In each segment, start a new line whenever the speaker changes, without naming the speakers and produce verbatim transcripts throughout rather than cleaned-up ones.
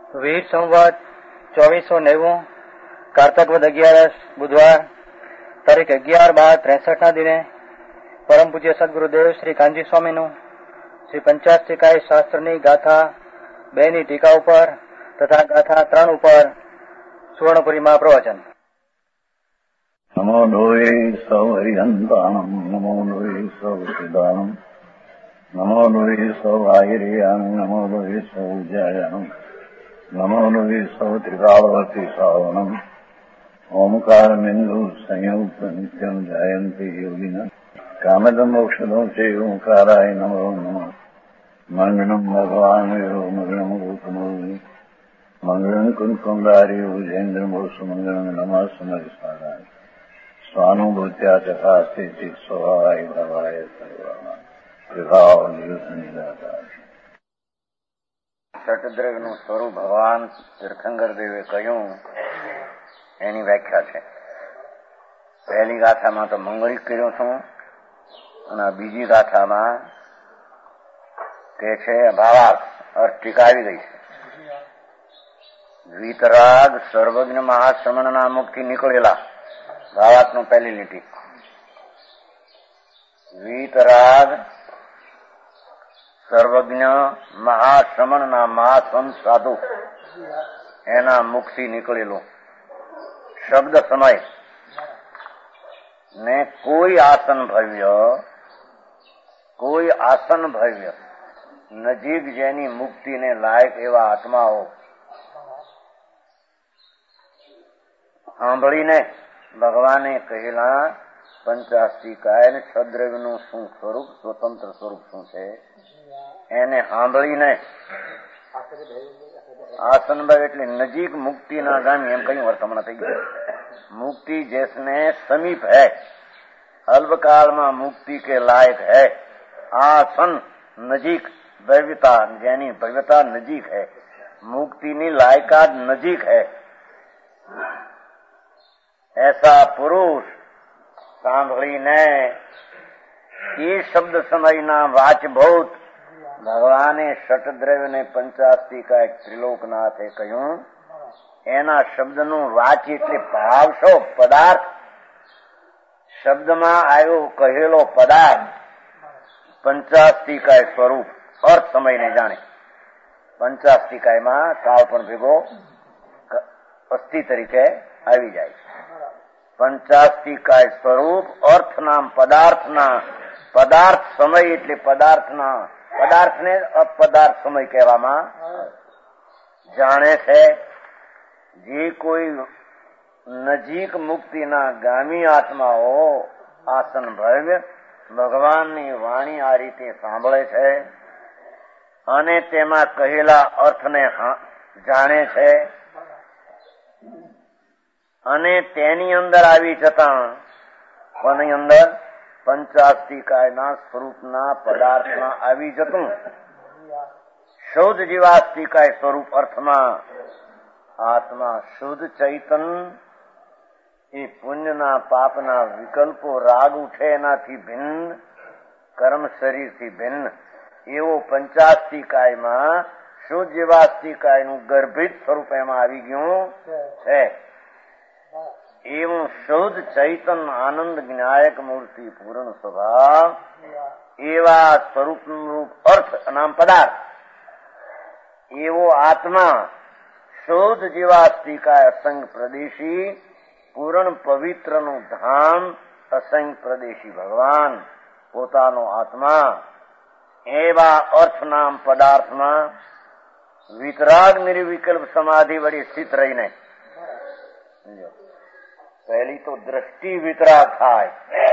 વીર સંવત ચોવીસો નેવું કારતક વદ અગિયારસ બુધવાર તારીખ અગિયાર બાર ત્રેસઠ ના દિને પરમ પૂજ્ય સદગુરુદેવ શ્રી કાનજી સ્વામીનું શ્રી પંચાષ્ટિકાય શાસ્ત્રની ગાથા બે ની ટીકા ઉપર તથા ગાથા ત્રણ ઉપર સુવર્ણપુરીમાં પ્રવચન.
નમો લોહે સૌ હરિહંતાણમ નમો લોહે સૌ સિદ્ધાણમ નમો લોહે સૌ આહિર્યામ નમો લોહે સૌ જયામ નમો લોહે સૌ ત્રિકાળવતી શ્રાવણમ ઓમકાર બિંદુ સંયુક્ત નિત્યમ જયંતી યોગિના કામદમ ઔષધો છે ઓંકારાય નમો નમઃ. મંગળમ ભગવાન મંગળમ ગૌતમોની મંગળમ કુંકુંડારી ઉજેન્દ્ર મોસુ મંગળમ નમઃ સમરિસ્મરાય સ્વાનુભૂત્યા ચકાસ્તે સ્વભાવાય ભવાય સર્વમાં વિભાવ નિદાતા.
ષટદ્રવ્યનું સ્વરૂપ ભગવાન તીર્થંકર દેવે કહ્યું એની વ્યાખ્યા છે. પહેલી ગાથામાં તો મંગળિક કર્યું છું અને બીજી ગાથામાં તે છે ભાવાર્થ અર્થ ટીકા આવી ગઈ છે. વીતરાગ સર્વજ્ઞ મહાશ્રમણના મુખથી નીકળેલા ભાવાર્થનું પહેલી લીટી. વીતરાગ સર્વજ્ઞ મહાશ્રમણના મહાસંત સાધુ એના મુખથી નીકળેલું શબ્દ સમય ને કોઈ આસન ભવ્ય કોઈ આસન ભવ્ય નજીક જેની મુક્તિને લાયક એવા આત્માઓ સાંભળીને ભગવાને કહેલા પંચાસ્તિકાય અને છદ્રવ્યનું શું સ્વરૂપ, સ્વતંત્ર સ્વરૂપ શું છે એને સાંભળીને આસન ભાવ એટલે નજીક મુક્તિના ગામી એમ કયું વર્તમાન થઈ ગયું. મુક્તિ જેસને સમીપ है અલ્પકાળમાં મુક્તિ કે લાયક है आसन नजीक भव्यता જેની ભવ્યતા નજીક है મુક્તિની લાયકાત નજીક है ऐसा पुरुष સાંભળીને એ શબ્દ સમયના વાચભૂત ભગવાને ષટદ્રવ્યને પંચાસ્તિકા ત્રિલોકનાથે કહ્યું એના શબ્દનું વાચ એટલે ભાવ શો પદાર્થ. શબ્દમાં આવ્યો કહેલો પદાર્થ પંચાસ્તિકાય સ્વરૂપ અર્થ સમયને જાણે. પંચાસ્તિકાયમાં કાળ પણ ભેગો અસ્થિ તરીકે આવી જાય. પંચાસ્તિકાય સ્વરૂપ અર્થ નામ પદાર્થના પદાર્થ સમય એટલે પદાર્થના પદાર્થને અપદાર્થ સમય કહેવામાં જાણે છે. જે કોઈ નજીક મુક્તિના ગામી આત્માઓ આસન ભવ્ય ભગવાનની વાણી આ રીતે સાંભળે છે અને તેમાં કહેલા અર્થને જાણે છે અને તેની અંદર આવી જતા કોની અંદર પંચાસ્તિકાયના સ્વરૂપના પદાર્થમાં આવી જતું શુદ્ધ જીવાસ્તિકાય સ્વરૂપ અર્થમાં આત્મા શુદ્ધ ચૈતન એ પુણ્યના પાપના વિકલ્પો રાગ ઉઠે એનાથી ભિન્ન કર્મ શરીરથી ભિન્ન એવો પંચાસ્તિકાયમાં શુદ્ધ જીવાસ્તિકાયનું ગર્ભિત સ્વરૂપ એમાં આવી ગયું છે. એવું શુદ્ધ ચૈતન આનંદ જ્ઞાયક મૂર્તિ પૂર્ણ સ્વભાવ એવા સ્વરૂપનું રૂપ અર્થ નામ પદાર્થ એવો આત્મા શુદ્ધ જીવાસ્તિકાય અસંગ પ્રદેશી પૂર્ણ પવિત્રનું ધામ અસંગ પ્રદેશી ભગવાન પોતાનો આત્મા એવા અર્થ નામ પદાર્થમાં વિતરાગ નિર્વિકલ્પ સમાધિ વળી સ્થિત રહીને પહેલી તો દ્રષ્ટિ વિતરાગ થાય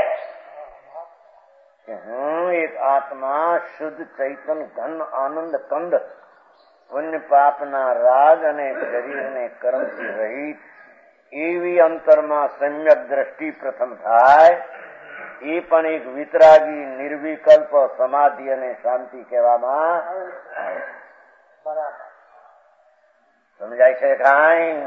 કે હું એક આત્મા શુદ્ધ ચૈતન ઘન આનંદ કંદ પુણ્ય પાપના રાગ અને શરીરને કર્મથી રહિત એવી અંતરમાં સમ્યક દ્રષ્ટિ પ્રથમ થાય. એ પણ એક વિતરાગી નિર્વિકલ્પ સમાધિ અને શાંતિ કહેવામાં સમજાય છે. કાંઈ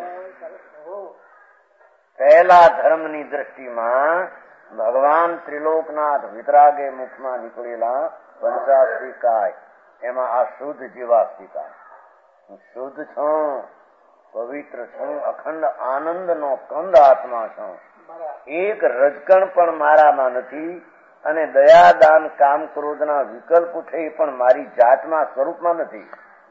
પહેલા ધર્મની દ્રષ્ટિમાં ભગવાન ત્રિલોકનાથ વિતરાગે મુખમાં નીકળેલા પંચાસ્તિકાય એમાં આ શુદ્ધ જીવાસ્તિકાય હું શુદ્ધ છું, પવિત્ર છું, અખંડ આનંદનો કંદ આત્મા છું. એક રજકણ પણ મારામાં નથી અને દયા, દાન, કામ, ક્રોધના વિકલ્પ ઉઠે પણ મારી જાતમાં, સ્વરૂપમાં નથી.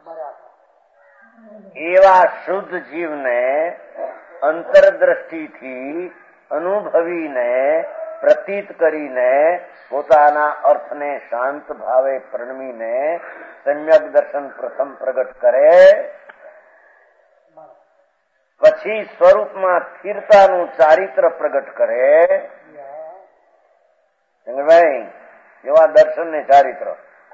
એવા શુદ્ધ જીવને અંતરદ્રષ્ટિથી અનુભવીને, પ્રતીત કરીને, પોતાના અર્થને શાંત ભાવે પ્રણમીને સમ્યક દર્શન પ્રથમ પ્રગટ કરે, પછી સ્વરૂપમાં સ્થિરતાનું ચારિત્ર પ્રગટ કરે. ભાઈ એવા દર્શન ને ચારિત્ર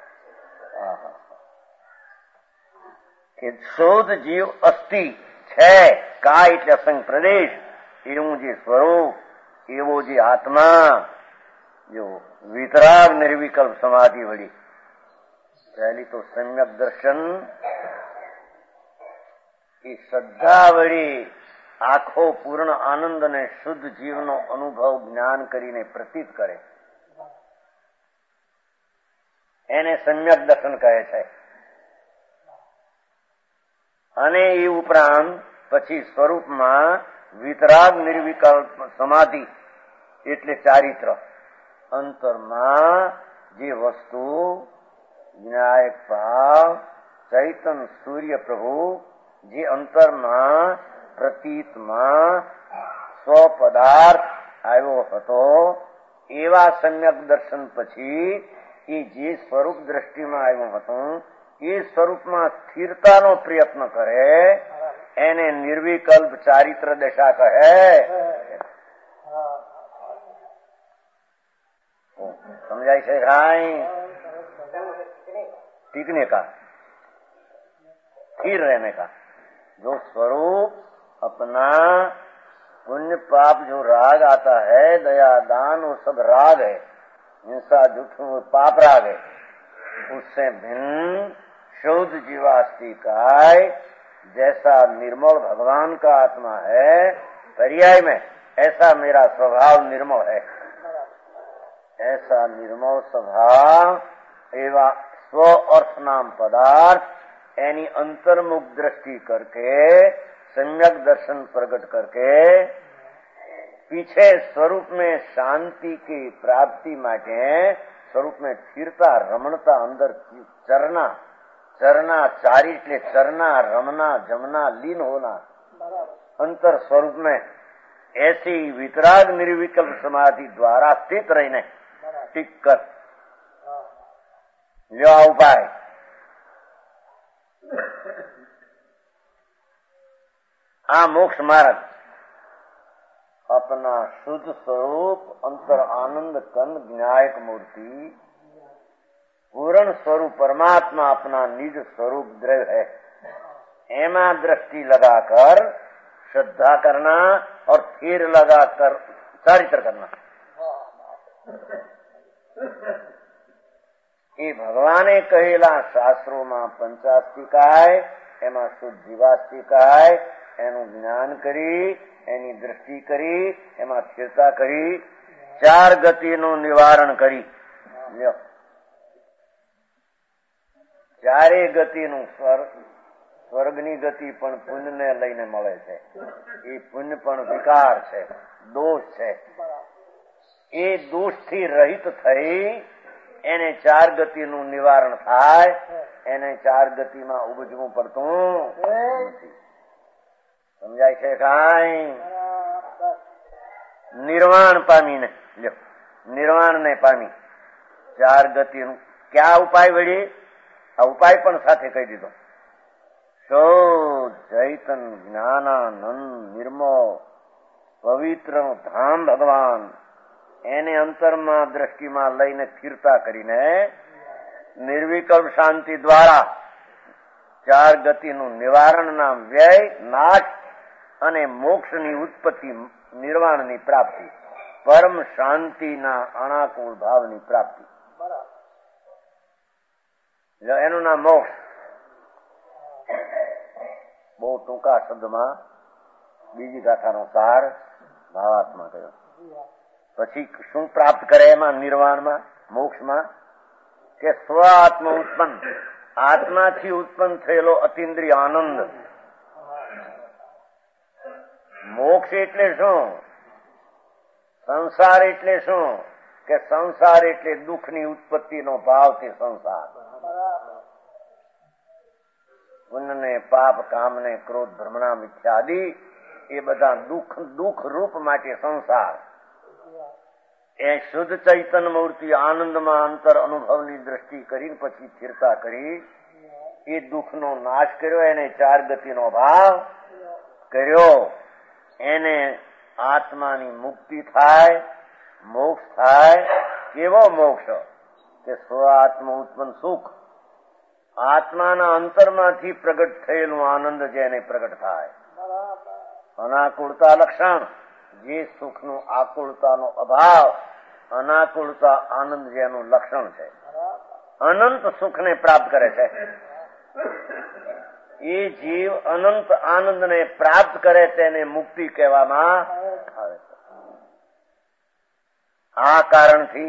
કે શોધ જીવ અસ્થિ છે, કાય એટલે અસંગ પ્રદેશ, એવું જે સ્વરૂપ, એવો જે આત્મા, જો વિતરાગ નિર્વિકલ્પ સમાધિ વળી. પહેલી તો સમ્યક દર્શન, એ શ્રદ્ધા વળી આખો પૂર્ણ આનંદ અને શુદ્ધ જીવનો અનુભવ જ્ઞાન કરીને પ્રતીત કરે, એને સમ્યક દર્શન કહે છે. અને એ ઉપરાંત પછી સ્વરૂપમાં વિતરાગ નિર્વિકલ્પ સમાધિ એટલે ચારિત્ર. અંતરમાં જે વસ્તુ વિનાયક ભાવ ચૈતન સૂર્ય પ્રભુ જે અંતરમાં પ્રતીતમાં સ્વપદાર્થ આવ્યો હતો, એવા સમ્યક દર્શન પછી એ જે સ્વરૂપ દ્રષ્ટિમાં આવ્યું હતું એ સ્વરૂપમાં સ્થિરતાનો પ્રયત્ન કરે, એને નિર્વિકલ્પ ચારિત્ર દશા કહે. समझाई से भाई टिकने का, स्थिर रहने का. जो स्वरूप अपना पुण्य पाप जो राग आता है, दया दान, वो सब राग है. हिंसा झूठ पाप राग है. उससे भिन्न शुद्ध जीवास्ति काय जैसा निर्मल भगवान का आत्मा है, पर्याय में ऐसा मेरा स्वभाव निर्मल है. ऐसा निर्मल स्वभाव एवं स्व अर्थ नाम पदार्थ यानी अंतर्मुख दृष्टि करके सम्यक दर्शन प्रकट करके पीछे स्वरूप में शांति की प्राप्ति माटे स्वरूप में स्थिरता, रमणता, अंदर चरना चरना चारी એટલે चरना, रमना, जमना, लीन होना अंतर स्वरूप में ऐसी वितराग निर्विकल्प समाधि द्वारा स्थित रहीने टिक कर लो उपाय. आ मोक्ष मार्ग अपना शुद्ध स्वरूप अंतर आनंद कंद ज्ञायक मूर्ति पूर्ण स्वरूप परमात्मा अपना निज स्वरूप द्रव्य है, एमा दृष्टि लगाकर श्रद्धा करना और थीर लगाकर चारित्र करना. ये भगवाने कहेला शास्त्रों में पंचास्तिकाय एमा शुद्ध जीवास्तिकाय एनु ज्ञान करी, एनी दृष्टि करी, एमा स्थिरता करी, चार गतिનું નિવારણ કરી. લ્યો ચારે ગતિનું સ્વર્ગ સ્વર્ગની ગતિ પણ પુણ્યને લઈને મળે છે. એ પુણ્ય પણ વિકાર છે, દોષ છે. એ દોષથી રહિત થઈ એને ચાર ગતિનું નિવારણ થાય. એને ચાર ગતિમાં ઉબજવું પડતું નથી. સમજાય છે કાંઈ? નિર્વાણ પામીને લ્યો નિર્વાણને પામી ચાર ગતિનું ક્યાં ઉપાય વળી? આ ઉપાય પણ સાથે કહી દીધો. શુદ્ધ ચૈતન જ્ઞાનાનંદ નિર્મળ પવિત્ર ધામ ભગવાન એને અંતરમાં દ્રષ્ટિમાં લઈને સ્થિરતા કરીને નિર્વિકલ્પ શાંતિ દ્વારા ચાર ગતિનું નિવારણના વ્યય, નાશ અને મોક્ષની ઉત્પત્તિ, નિર્વાણની પ્રાપ્તિ, પરમ શાંતિના અનાકૂળ ભાવની પ્રાપ્તિ. એનું નામ મોક્ષ. બહુ ટૂંકા શબ્દમાં બીજી ગાથાનો સાર ભાવાત્મા કર્યો. પછી શું પ્રાપ્ત કરે એમાં નિર્વાણમાં, મોક્ષમાં? કે સ્વ આત્મ ઉત્પન્ન આત્માથી ઉત્પન્ન થયેલો અતિન્દ્રિય આનંદ. મોક્ષ એટલે શું? સંસાર એટલે શું? કે સંસાર એટલે દુઃખની ઉત્પત્તિનો ભાવથી સંસાર. પુણ્યને પાપ કામને ક્રોધ ભ્રમણા મિથ્યાદિ એ બધા દુઃખ દુઃખ રૂપ માટે સંસાર. એ શુદ્ધ ચૈતન્ય મૂર્તિ આનંદમાં અંતર અનુભવની દ્રષ્ટિ કરીને પછી સ્થિરતા કરી એ દુઃખનો નાશ કર્યો, એને ચાર ગતિનો ભાવ કર્યો. એને આત્માની મુક્તિ થાય, મોક્ષ થાય. કેવો મોક્ષ? કે સ્વ આત્મ ઉત્પન્ન સુખ. આત્માના અંતરમાંથી પ્રગટ થયેલું આનંદ જેને પ્રગટ થાય. અનાકુળતા લક્ષણ, જે સુખનું આકુળતાનો અભાવ, અનાકુળતા આનંદ જેનું લક્ષણ છે. અનંત સુખને પ્રાપ્ત કરે છે. એ જીવ અનંત આનંદને પ્રાપ્ત કરે તેને મુક્તિ કહેવામાં આવે છે. આ કારણથી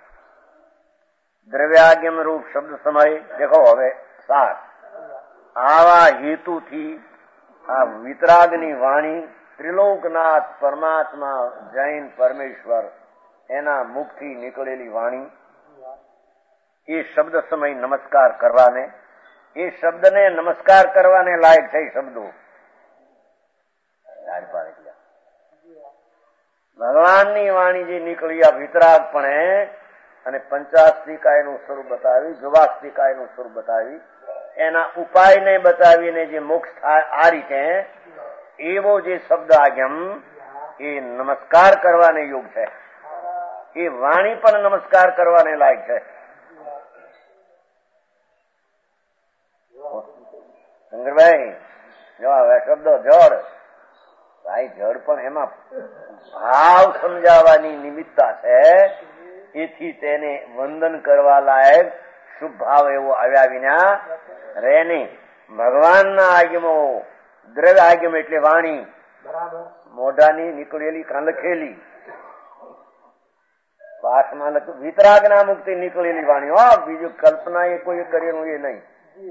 દ્રવ્યાગમ રૂપ શબ્દ સમય દેખો. હવે સાર આવા હેતુથી આ વિતરાગની વાણી ત્રિલોકનાથ પરમાત્મા જૈન પરમેશ્વર એના મુખથી નીકળેલી વાણી, એ શબ્દ સમય નમસ્કાર કરવાને, એ શબ્દને નમસ્કાર કરવાને લાયક છે. શબ્દો ભગવાનની વાણી જે નીકળી આ વિતરાગપણે અને પંચાસ્તિકાયનું સ્વરૂપ બતાવી, જુવાસ્તિકાયનું સ્વરૂપ બતાવી, એના ઉપાયને બતાવીને જે મોક્ષ થાય આ રીતે એવો જે શબ્દ આગમ એ નમસ્કાર કરવાને યોગ છે. એ વાણી પણ નમસ્કાર કરવાને લાયક છે. શંકરભાઈ જો હવે શબ્દો જળ, ભાઈ જળ પણ એમાં ભાવ સમજાવવાની નિમિત્તા છે. એથી તેને વંદન કરવા લાયક શુભ ભાવ એવો આવ્યા વિના રહે નહીં. ભગવાનના આગમો દ્રવ્ય આગમ એટલે વાણી, મોઢાની નીકળેલી કાં લખેલી, પાઠમાં લખ્યું વિતરાગના મુક્તિ નીકળેલી વાણી. હો, બીજું કલ્પના એ કોઈ કરેલું એ નહીં.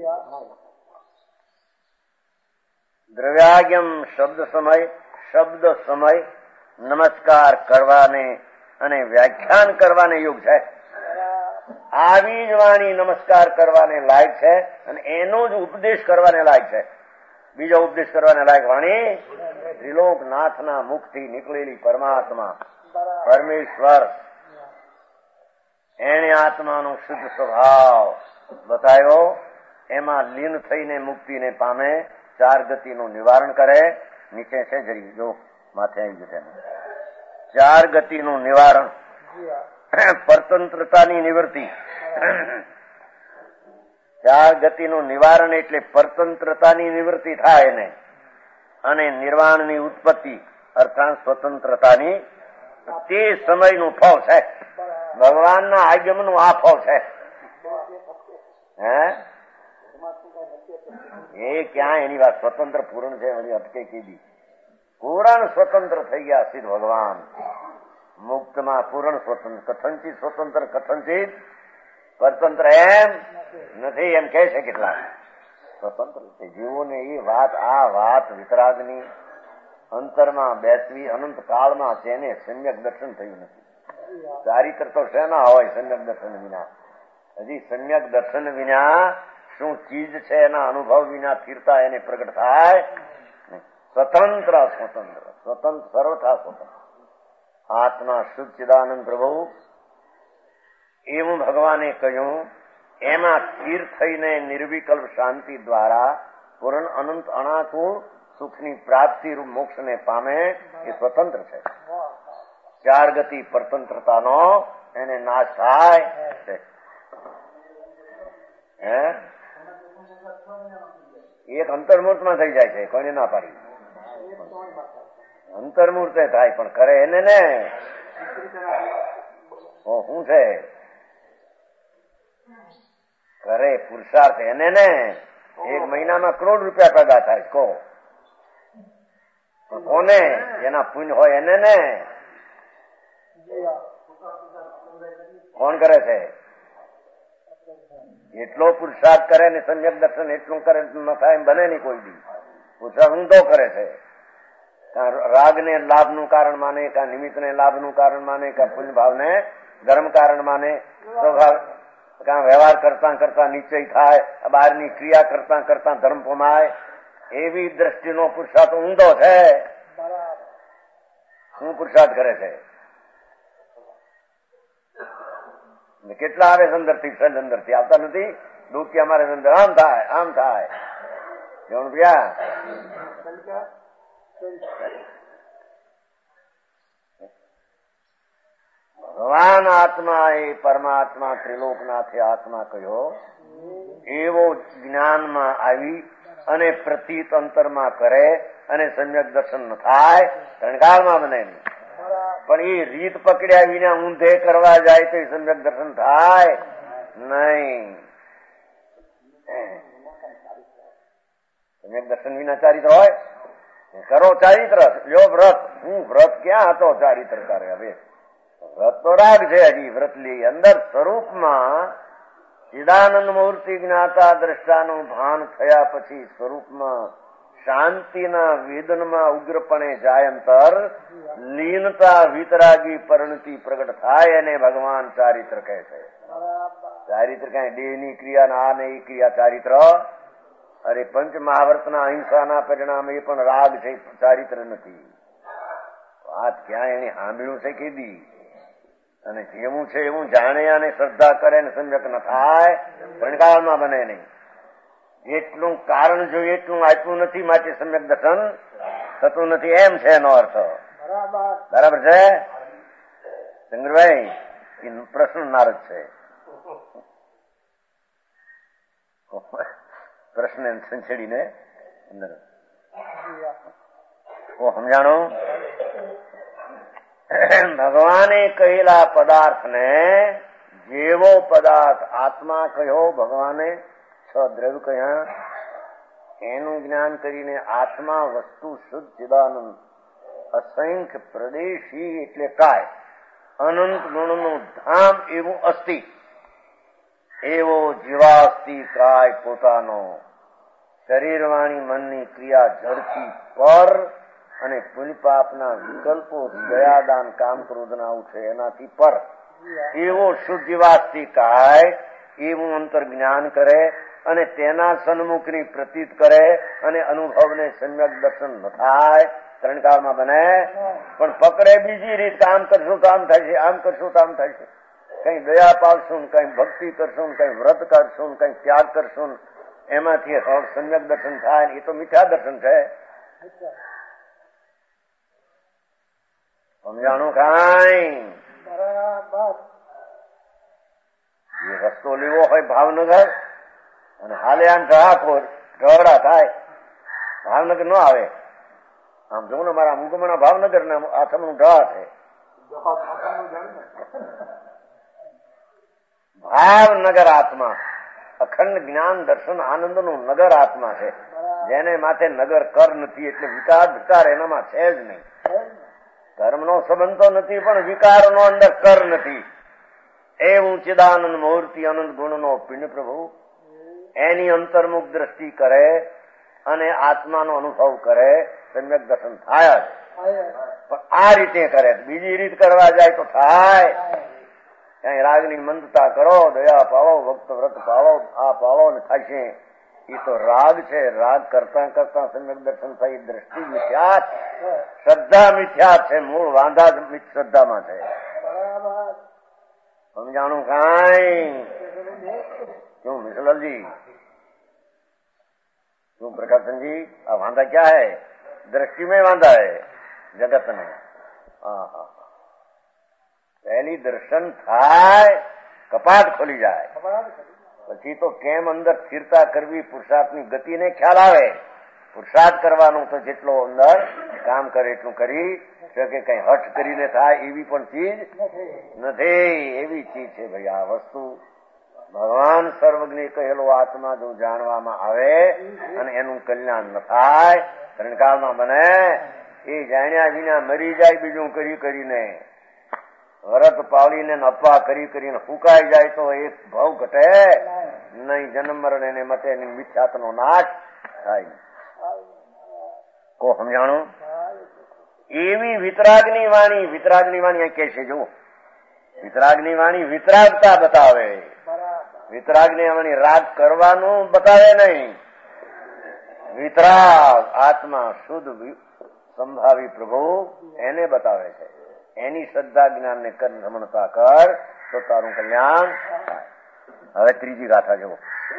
દ્રવ્યાગમ શબ્દ સમય, શબ્દ સમય નમસ્કાર કરવાને અને વ્યાખ્યાન કરવાને યોગ છે. આવી જ વાણી નમસ્કાર કરવાને લાયક છે અને એનો જ ઉપદેશ કરવાને લાયક છે. બીજો ઉપદેશ કરવાને લાયક વાણી ત્રિલોકનાથના મુખથી નીકળેલી પરમાત્મા પરમેશ્વર, એને આત્માનો શુદ્ધ સ્વભાવ બતાવ્યો. એમાં લીન થઈને મુક્તિને પામે, ચાર ગતિનું નિવારણ કરે. નીચે છે જરી જો માથે આવી જશે. ચાર ગતિનું નિવારણ, પરતંત્રતાની નિવૃત્તિ. ચાર ગતિનું નિવારણ એટલે પરતંત્રતાની નિવૃત્તિ થાય એને, અને નિર્વાણની ઉત્પત્તિ અર્થાત સ્વતંત્રતાની. તે સમયનું ફળ છે. ભગવાનના આગમનનું આ ફળ છે. હે એ ક્યાં એની વાત સ્વતંત્ર પૂર્ણ છે એની અટકે કીધી. પૂર્ણ સ્વતંત્ર થઈ ગયા સિદ્ધ ભગવાન. મુક્તમાં પૂર્ણ સ્વતંત્ર, કથનચિત સ્વતંત્ર, કથનચિત સ્વતંત્ર એમ નથી એમ કહે છે કેટલા સ્વતંત્ર છે જીવોને. એ વાત આ વાત વિતરાગની અંતરમાં બેસવી અનંત કાળમાં તેને સમ્યક દર્શન થયું નથી. ચારિત્ર તો શેના હોય સમ્યક દર્શન વિના? હજી સમ્યક દર્શન વિના શું ચીજ છે એના અનુભવ વિના સ્થિરતા એને પ્રગટ થાય. સ્વતંત્ર સ્વતંત્ર સ્વતંત્ર સર્વથા સ્વતંત્ર આત્મા શુદ્ધ ચિદાનંદ પ્રભુ એવું ભગવાને કહ્યું. એમાં સ્થિર થઈને નિર્વિકલ્પ શાંતિ દ્વારા પૂર્ણ અનંત અનાકુળ સુખની પ્રાપ્તિ રૂપ મોક્ષને પામે એ સ્વતંત્ર છે. ચાર ગતિ પરતંત્રતાનો એને નાશ થાય છે. હે એક અંતર્મૂર્તમાં થઈ જાય છે, કોઈને ના પાડી. અંતર્મૂર્તે થાય પણ કરે એને ને શું છે કરે પુરુષાર્થ એને ને એક મહિનામાં કરોડ રૂપિયા પેદા થાય. કહો કોને? એના પુણ્ય હોય એને ને. કોણ કરે છે? એટલો પુરુષાર્થ કરે ને સમ્યક દર્શન એટલું કરે ન થાય એમ બને નહીં કોઈ દી. પુરુષાર્થ ઊંધો કરે છે. રાગને લાભનું કારણ માને, કા નિમિત્તને લાભનું કારણ માને, કા પુણ્ય ભાવને ધર્મ કારણ માને, સ્વભાવ કા વ્યવહાર કરતા કરતા નિશ્ચય થાય, બહારની ક્રિયા કરતા કરતા ધર્મ પમાય, એવી દ્રષ્ટિનો પુરુષાર્થ ઊંધો છે. શું પુરુષાર્થ કરે છે? કેટલા આવે અંદર થી સજ અંદર થી આવતા નથી. દુઃખી અમારે અંદર આમ થાય આમ થાય. જણ ભ્યા ભગવાન આત્મા એ પરમાત્મા ત્રિલોકનાથે આત્મા કહ્યો એવો જ્ઞાનમાં આવી અને પ્રતીત અંતરમાં કરે અને સમ્યક દર્શન ન થાય ત્રણકાળમાં બને નહીં. પણ એ રીત પકડ્યા વિના ઊંધે કરવા જાય તો સમ્યક દર્શન થાય નહીં. સમ્યક દર્શન વિના ચારિત્ર હોય? કરો ચારિત્ર, લ્યો વ્રત. હું વ્રત ક્યાં હતો ચારિત્ર કરે? હવે વ્રત તો રાગ છે. હજી વ્રત લી અંદર સ્વરૂપમાં ચિદાનંદ મૂર્તિ જ્ઞાતા દ્રષ્ટાનું ભાન થયા પછી સ્વરૂપમાં શાંતિના વેદનમાં ઉગ્રપણે જાય અંતર લીનતા વિતરાગી પરિણતિ પ્રગટ થાય એને ભગવાન ચારિત્ર કહે છે. ચારિત્ર કઈ દેહની ક્રિયા આ ને એ ક્રિયા ચારિત્ર. અરે પંચ મહાવર્તના અહિંસાના પરિણામ એ પણ રાગ છે, ચારિત્ર નથી. વાત ક્યાં એને સાંભળ્યું છે કીધી અને જેવું છે એવું જાણે અને શ્રદ્ધા કરે ને સમ્યક ન થાય ત્રણકાળમાં બને નહીં. જેટલું કારણ જોઈએ એટલું આપ્યું નથી માટે સમ્યક દર્શન થતું નથી એમ છે એનો અર્થ. બરાબર છે શંકરભાઈ? એ પ્રશ્ન નારદ છે. પ્રશ્ન સંછેડીને અંદર ઓ સમજાણું. ભગવાને કહેલા પદાર્થને જેવો પદાર્થ આત્મા કહ્યો, ભગવાને છ દ્રવ્ય કહ્યા, એનું જ્ઞાન કરીને આત્મા વસ્તુ શુદ્ધ ચિદાનંદ અસંખ્ય પ્રદેશી એટલે કાય અનંત ગુણનું ધામ એવું અસ્તિ એવો જીવાસ્તિ કાય પોતાનો શરીર વાણી મનની ક્રિયા ઝડપી પર અને પુણ્ય પાપના વિકલ્પો દયાદાન કામ ક્રોધના ઉઠે એનાથી પર એવો શુદ્ધ જીવાસ્તિ કાય એવું અંતર જ્ઞાન કરે અને તેના સન્મુખની પ્રતીત કરે અને અનુભવને સમ્યક દર્શન ન થાય ત્રણ કાળમાં બને. પણ પકડે બીજી રીત, આમ કરશું તો આમ થાય છે, આમ કરશું તો આમ થાય છે. કઈ દયા પાવશું, કઈ ભક્તિ કરશું, કઈ વ્રત કરશું, કઈ ત્યાગ કરશું, એમાંથી સમ્યક દર્શન થાય. એ તો મિથ્યા દર્શન છે. સમજાણું? કાંઈ એ રસ્તો લેવો હોય ભાવનગર અને હાલે આમ ઢાકોર ઢવડા થાય, ભાવનગર ન આવે. આમ જોઉં ને મારા મુકમણા ભાવનગર ના આથમનું ઢા છે. ભાવનગર આત્મા અખંડ જ્ઞાન દર્શન આનંદ નું નગર આત્મા છે. જેને માથે નગર કર નથી એટલે વિકાર વિકાર એનામાં છે જ નહીં. ધર્મનો સંબંધ તો નથી પણ વિકારનો અંદર કર નથી. એવું ચિદાનંદ મૂર્તિ અનંત ગુણનો પિંડ પ્રભુ એની અંતર્મુખ દ્રષ્ટિ કરે અને આત્માનો અનુભવ કરે, સમ્યક દર્શન થાય જ. પણ આ રીતે કરે, બીજી રીત કરવા જાય તો થાય. ક્યાંય રાગની મંદતા કરો, દયા પાવો, ભક્ત વ્રત પાવો, આ પાવો ને થાય છે. એ તો રાગ છે. રાગ કરતા કરતા સમ્યક દર્શન થાય. દ્રષ્ટિ મિથ્યા, શ્રદ્ધા મિથ્યા છે. મૂળ વાંધા જ શ્રદ્ધામાં છે. સમજાણું? કાંઈ क्यों मिसलाल जी, क्यों प्रकाशन जी, આ વાંધા ક્યાં હૈ? દ્રષ્ટિ में વાંધા હૈ જગત में. હા હા પહેલી દર્શન થાય કપાટ ખોલી જાય પછી તો કેમ અંદર સ્થિરતા કરવી, પુરુષાર્થની ગતિને ખ્યાલ આવે. પુરુષાર્થ કરવાનું તો જેટલો અંદર કામ કરે એટલું કરી શકે. કઈ હઠ કરીને થાય એવી પણ ચીજ નથી. એવી ચીજ છે ભાઈ આ વસ્તુ. ભગવાન સર્વજ્ઞ કહેલો આત્મા જો જાણવામાં આવે અને એનું કલ્યાણ ન થાય ત્રણકાળમાં બને, એ જાણ્યા વિના મરી જાય બીજું કરી કરીને. વ્રત પાળીને અપવા કરી કરીને ફૂંકાઈ જાય તો એક ભાવ ઘટે નહીં. જન્મ મરણ એને મતે મિથ્યાત્વનો નાશ થાય. કો સમજાણું? એવી વિતરાગની વાણી, વિતરાગની વાણી અહીં કે છે, જુઓ, વિતરાગની વાણી વિતરાગતા બતાવે. વિતરાગની વાણી રાગ કરવાનું બતાવે નહીં. વિતરાગ આત્મા શુદ્ધ સંભાવી પ્રભુ એને બતાવે છે. એની શ્રદ્ધા જ્ઞાન ને કર્મ રમણતા કર તો તારું કલ્યાણ થાય. હવે ત્રીજી ગાથા જુઓ.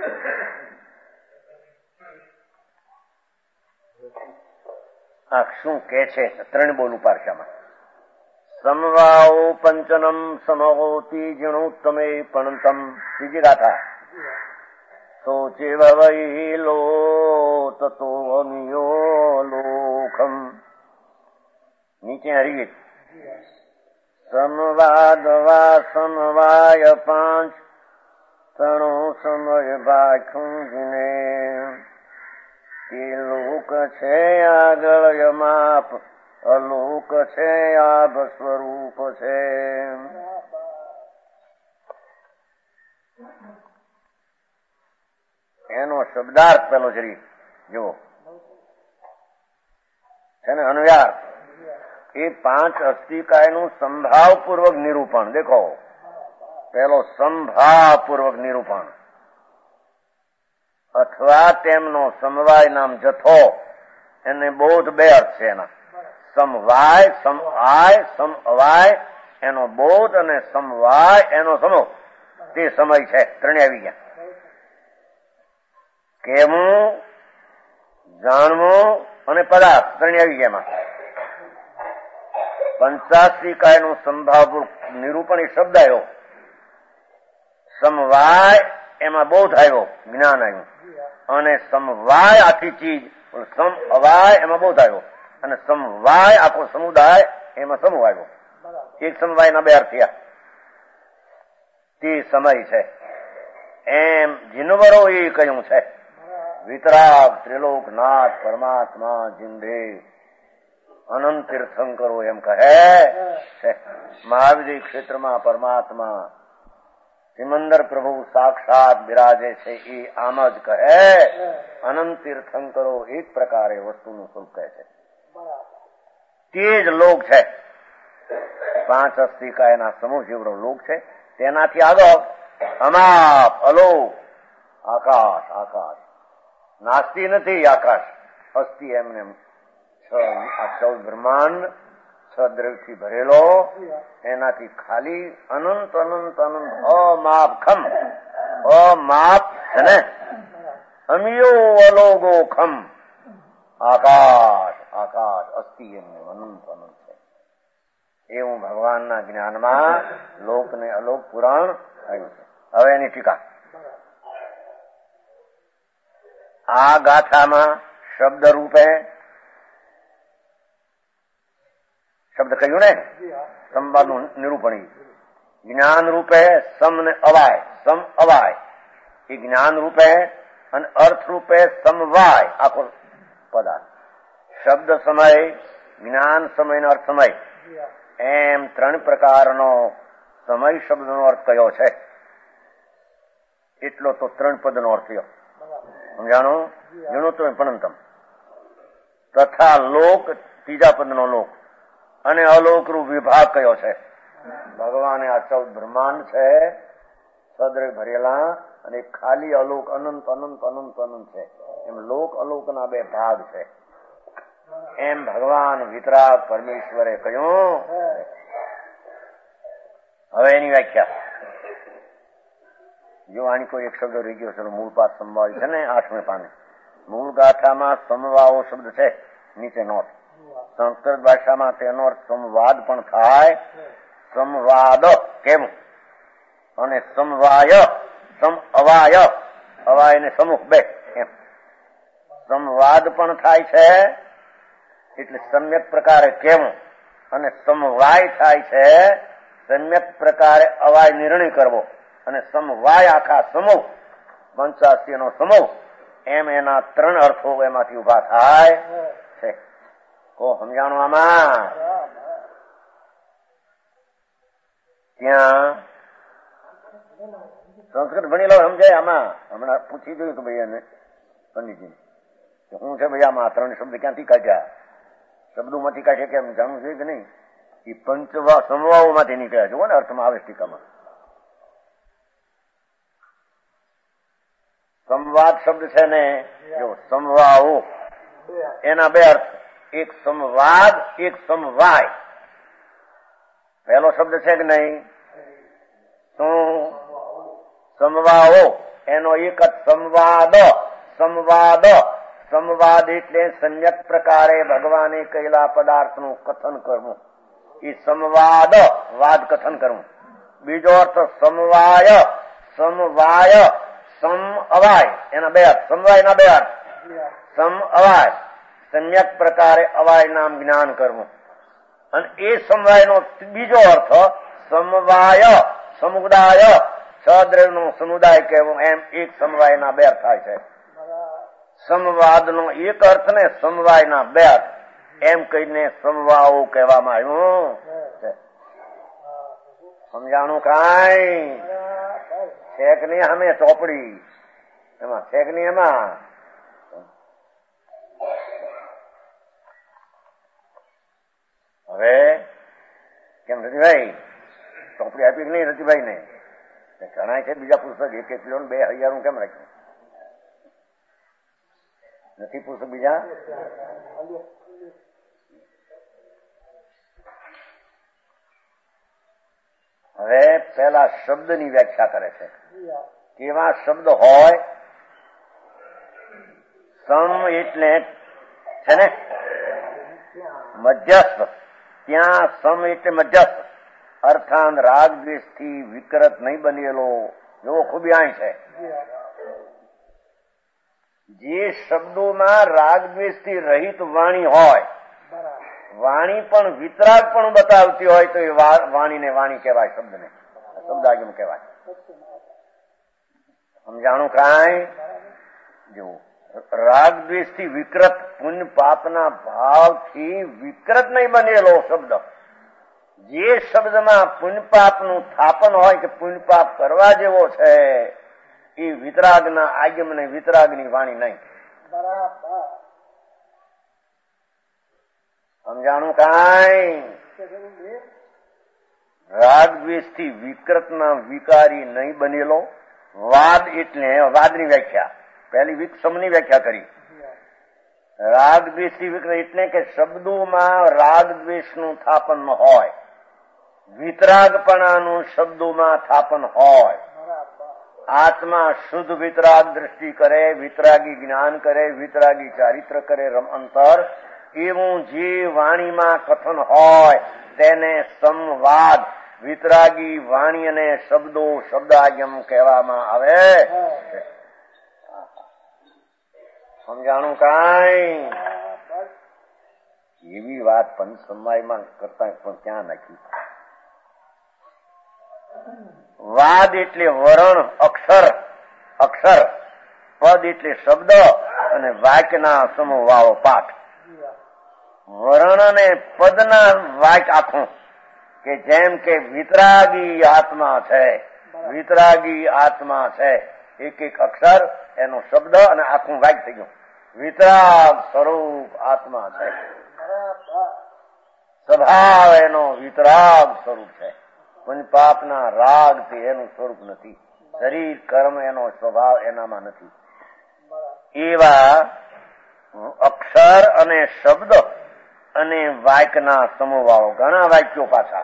આ શું કે છે? ત્રણ બોલું પારશામાં. સમવાઓ પંચનમ સમહોતી જીણોત્તમે પણતમ. ત્રીજી ગાથા. સોચે વૈ લો તતો અમિયો લોખમ. નીચે હરિગીત. સમવાદ વા સમવાય પાંચ તણો સમય ભાખુંને એ લોક છે આગળ યમાપ અલોક છે આભ સ્વરૂપ છે. એનો શબ્દાર્થ પેલો જરી જુઓ છે ને. અનુયાર એ પાંચ અસ્થિકાયનું સંભાવપૂર્વક નિરૂપણ. દેખો, પેલો સંભાવપૂર્વક નિરૂપણ અથવા તેમનો સમવાય નામ જથ્થો, એને બોધ બે અર્થ છે એના. સમવાય, સમાય, સમવાય એનો બોધ અને સમવાય એનો સમૂહ, તે સમય છે. ત્રણે આવી ગયા. કહેવું, જાણવું અને પદાર્થ ત્રણે આવી ગયા એમાં. પંચાસ્ત્રિકાયનું સંભાવપૂર્વક નિરૂપણ એ શબ્દ આવ્યો. સમવાય એમાં બોધ આવ્યો, જ્ઞાન આવ્યું. અને સમવાય આખી ચીજ, સમ અવાય એમાં બોધ આવ્યો. અને સમવાય આખો સમુદાય એમાં સમૂહ આવ્યો. એક સમવાયના બે અર્થ થયા. તે સમય છે એમ જીનવરો એ કહ્યું છે. વિતરાગ ત્રિલોકનાથ પરમાત્મા જીંદે અનંત તીર્થંકરો એમ કહે છે. મહાવિદ્ય ક્ષેત્રમાં પરમાત્મા સિમંદર પ્રભુ સાક્ષાત બિરાજે છે. એ આમ જ કહે. અનંત તીર્થંકરો એક પ્રકારે વસ્તુનું સ્વરૂપ કહે છે. તે જ લોક છે. પાંચ અસ્થિકાયના સમૂહ જેવડો લોક છે. તેનાથી આગળ અમાપ અલોક આકાશ. આકાશ નાસ્તી નથી. આકાશ અસ્થિ એમને આ ચૌદ બ્રહ્માંડ છ દ્રવ્યથી ભરેલો, એનાથી ખાલી અનંત અનંત અનંત અમાપ ખમ. અમાપ છે ને. અમિયો અલોગો ખમ. આકાશ. આકાશ અસ્થિ એમને અનંત અનંત છે. એવું ભગવાનના જ્ઞાનમાં લોક ને અલોક પુરાણ આવ્યું છે. હવે એની ટીકા. આ ગાથામાં શબ્દ રૂપે શબ્દ કહ્યું ને, સંવાદનું નિરૂપણ. જ્ઞાન રૂપે સમ ને અવાય. સમ અવાય એ જ્ઞાન રૂપે અને અર્થ રૂપે સમવાય આખો પદાર્થ. શબ્દ સમય, જ્ઞાન સમય અને અર્થ સમય એમ ત્રણ પ્રકારનો સમય શબ્દનો અર્થ કયો છે. એટલો તો ત્રણ પદનો અર્થ થયો. સમજાણું? જણું તો પણંતમ તથા લોક ત્રીજા પદનો લોક અને અલોકરૂપ વિભાગ કયો છે. ભગવાને આ ચૌદ બ્રહ્માંડ છે સદ્રવ્ય ભરેલા, અને ખાલી અલોક અનંત અનંત અનંત અનંત છે. એમ લોક અલોકના બે ભાગ છે. એમ ભગવાન વિતરાગ પરમેશ્વરે કહ્યું. હવે એની વ્યાખ્યા જો. આની કોઈ એક શબ્દ રહી ગયો છે. મૂળ પાઠ સંભાવી છે ને આઠમે પાને. મૂળ ગાથામાં સમવાવો શબ્દ છે નીચે નોટ. સંસ્કૃત ભાષામાં તેનો અર્થ સંવાદ પણ થાય. સંવાદ કેમ અને સમવાય, સમ અવાય, અવાય ને સમૂહ બે એમ સંવાદ પણ થાય છે. એટલે સમ્યક પ્રકારે કેમ અને સમવાય થાય છે. સમ્યક પ્રકારે અવાય નિર્ણય કરવો અને સમવાય આખા સમૂહ પંચાસ્તીનો સમૂહ એમ એના ત્રણ અર્થો એમાંથી ઉભા થાય છે. કો સમજાણું આમાં? ત્યાં સંસ્કૃત ભણી લો સમજાય. આમાં હમણાં પૂછી જોયું કે ભાઈ એને પંડિતજી શું છે ભાઈ આમાં ત્રણ શબ્દ ક્યાંથી કાઢ્યા, શબ્દોમાંથી કાઢે કેમ જાણવું જોઈએ કે નહીં? એ પંચવા સમવાઓ માંથી નીકળ્યા જુઓ ને અર્થમાં આવે ટીકામાં. સંવાદ શબ્દ છે ને જો સમવાઓ એના બે અર્થ, એક સંવાદ એક સમવાય. પહેલો શબ્દ છે કે નહીં શું? સમવાઓ એનો એક જ સંવાદ. સંવાદ સંવાદ એટલે સમ્યક પ્રકારે ભગવાને કહેલા પદાર્થનું કથન કરવું, એ સંવાદ વાદ કથન કરવું. બીજો અર્થ સમવાય. સમવાય સમ અવાય એના બે અર્થ, સમવાય ના બે અર્થ. સમ અવાય સમ્યક પ્રકારે અવાય નામ જ્ઞાન કરવું. અને એ સમવાયનો બીજો અર્થ સમવાય સમુદાય, છ દ્રવ્યનો સમુદાય કહેવો, એમ એક સમવાયના બે અર્થ થાય છે. સંવાદનો એક અર્થ ને સમવાયના બે અર્થ એમ કહીને સમવાઓ કહેવામાં આવ્યું. સમજાણું કાંઈ છે કે નહીં? અમે ચોપડી એમાં છે કે નહીં? એમાં હવે કેમ રતિભાઈ ચોપડી આપી કે નહીં? રતિભાઈ ને ઘણા છે બીજા પુસ્તક એક એક કિલો બે હજાર નું કેમ રાખ્યું નથી? પુસ્તક બીજા હવે પેલા શબ્દની વ્યાખ્યા કરે છે. કેવા શબ્દ હોય? સમ એટલે છે ને મધ્યસ્થ. ત્યાં સમ એટલે મધ્યસ્થ, અર્થાંત રાગ દ્વેષ થી વિકૃત નહીં બનેલો. જો ખૂબી અહીં છે, જે શબ્દોમાં રાગ દ્વેષ થી રહિત વાણી હોય, વાણી પણ વિતરાગ પણ બતાવતી હોય તો એ વાણીને વાણી કહેવાય, શબ્દને શબ્દાગમ કહેવાય. સમજાણું કાંઈ? જો રાગ દ્વેષ થી વિકૃત, પુણ્ય પાપના ભાવથી વિકૃત નહીં બનેલો શબ્દ. જે શબ્દમાં પુણ્ય પાપનું થાપન હોય કે પુણ્ય પાપ કરવા જેવો છે, એ વિતરાગના આગમ ને વિતરાગની વાણી નહીં. સમજાણું કાંઈ? રાગ દ્વેષ થી વિકૃતના વિકારી નહીં બનેલો. વાદ એટલે વાદની વ્યાખ્યા પહેલી વિક્ષમની વ્યાખ્યા કરી. રાગ દ્વેષ થી વિકૃત એટલે કે શબ્દોમાં રાગ દ્વેષનું થાપન ન હોય, વિતરાગપણાનું શબ્દોમાં થાપન હોય. આત્મા શુદ્ધ વિતરાગ દ્રષ્ટિ કરે, વિતરાગી જ્ઞાન કરે, વિતરાગી ચારિત્ર કરે, રમ અંતર એવું જે વાણીમાં કથન હોય તેને સંવાદ, વિતરાગી વાણી અને શબ્દો શબ્દાગમ કહેવામાં આવે. સમજાણું કાંઈ? એવી વાત પંચ સમવાયમાં કરતા પણ ક્યાં નાખી? વાદ એટલે વરણ, અક્ષર અક્ષર પદ એટલે શબ્દ અને વાક્યના સમૂહ પાઠ. વરણ અને પદના વાક્ય આખું, કે જેમ કે વિતરાગી આત્મા છે, વિતરાગી આત્મા છે, એક એક અક્ષર એનો શબ્દ અને આખું વાક્ય થઈ ગયું. વિતરાગ સ્વરૂપ આત્મા છે, સ્વભાવ એનો વિતરાગ સ્વરૂપ છે. પુણ્ય પાપના રાગ થી એનું સ્વરૂપ નથી, શરીર કર્મ એનો સ્વભાવ એનામાં નથી. એવા અક્ષર અને શબ્દ અને વાક્યના સમૂહવાળો ઘણા વાક્યો પાછા.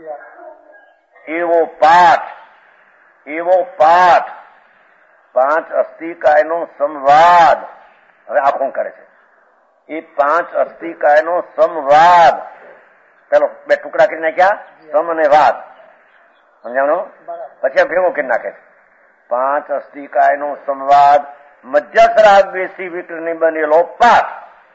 એવો પાઠ, એવો પાઠ પાંચ અસ્થિકાયનો સંવાદ. હવે આખું કરે છે એ પાંચ અસ્થિકાયનો સંવાદ. પેલો બે ટુકડા કરી નાખ્યા, સમ અને વાદ. સમજાણો? પછી આ ભેગો કરી નાખે છે. પાંચ અસ્થિકાયનો સંવાદ, મધ્યસ્થ રાગ દ્વેષથી વિકૃત બનેલો પાઠ.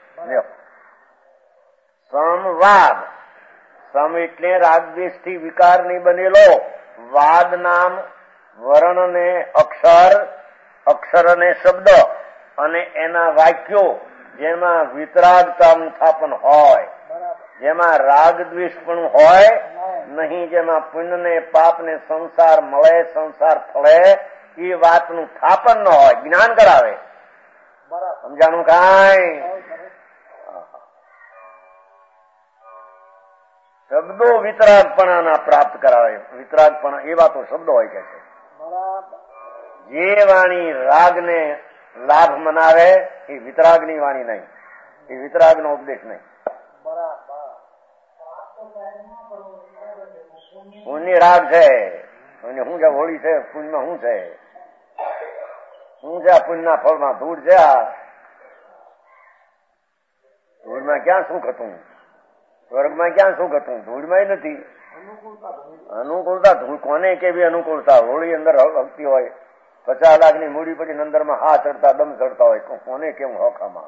સંવાદ, સમ એટલે રાગ દ્વેષથી વિકાર નહીં બનેલો. વાદ નામ વર્ણ ને અક્ષર, અક્ષર અને શબ્દ અને એના વાક્યો જેમાં વિતરાગતાનું સ્થાપન હોય, જેમાં રાગ દ્વેષ પણ હોય નહીં, જેમાં પુણ્ય ને પાપ ને સંસાર મળે, સંસાર ફળે, એ વાતનું થાપન ન હોય, જ્ઞાન કરાવે. સમજાણું કાંઈ? શબ્દો વિતરાગપણાના પ્રાપ્ત કરાવે. વિતરાગપણા એવા તો શબ્દો હોય કે છે જે વાણી રાગને લાભ મનાવે એ વિતરાગની વાણી નહીં, એ વિતરાગનો ઉપદેશ નહીં. પુણ્ય રાગ છે, શું છે? હોળી છે, પુણ્યમાં શું છે? શું છે આ પુણ્યના ફળમાં? ધૂળ છે. આ ધૂળમાં ક્યાં સુખ હતું? સ્વર્ગમાં ક્યાં સુખ હતું? ધૂળમાં નથી. અનુકૂળતા ધૂળ કોને કેવી અનુકૂળતા? હોળી અંદર હકતી હોય, પચાસ લાખ ની મૂડી પડી અંદર માં હા ચડતા દમ ચડતા હોય, કોને કેમ હોખામાં?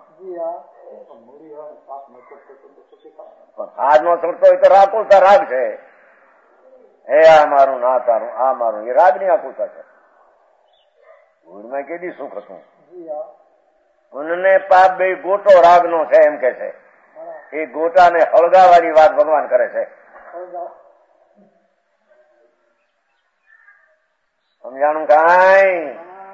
હાથ નો ચડતો હોય તો રાકુલતા રાગ છે. હે આ મારું ના તારું, આ મારું, એ રાગ ની આકુલતા છે. ધૂળમાં કેદી સુખ હતું? પુણ્ય પાપ બે ગોટો રાગ નો છે એમ કે છે. એ ગોટાને હળગાવાની વાત ભગવાન કરે છે. સમજાણું કાંઈ?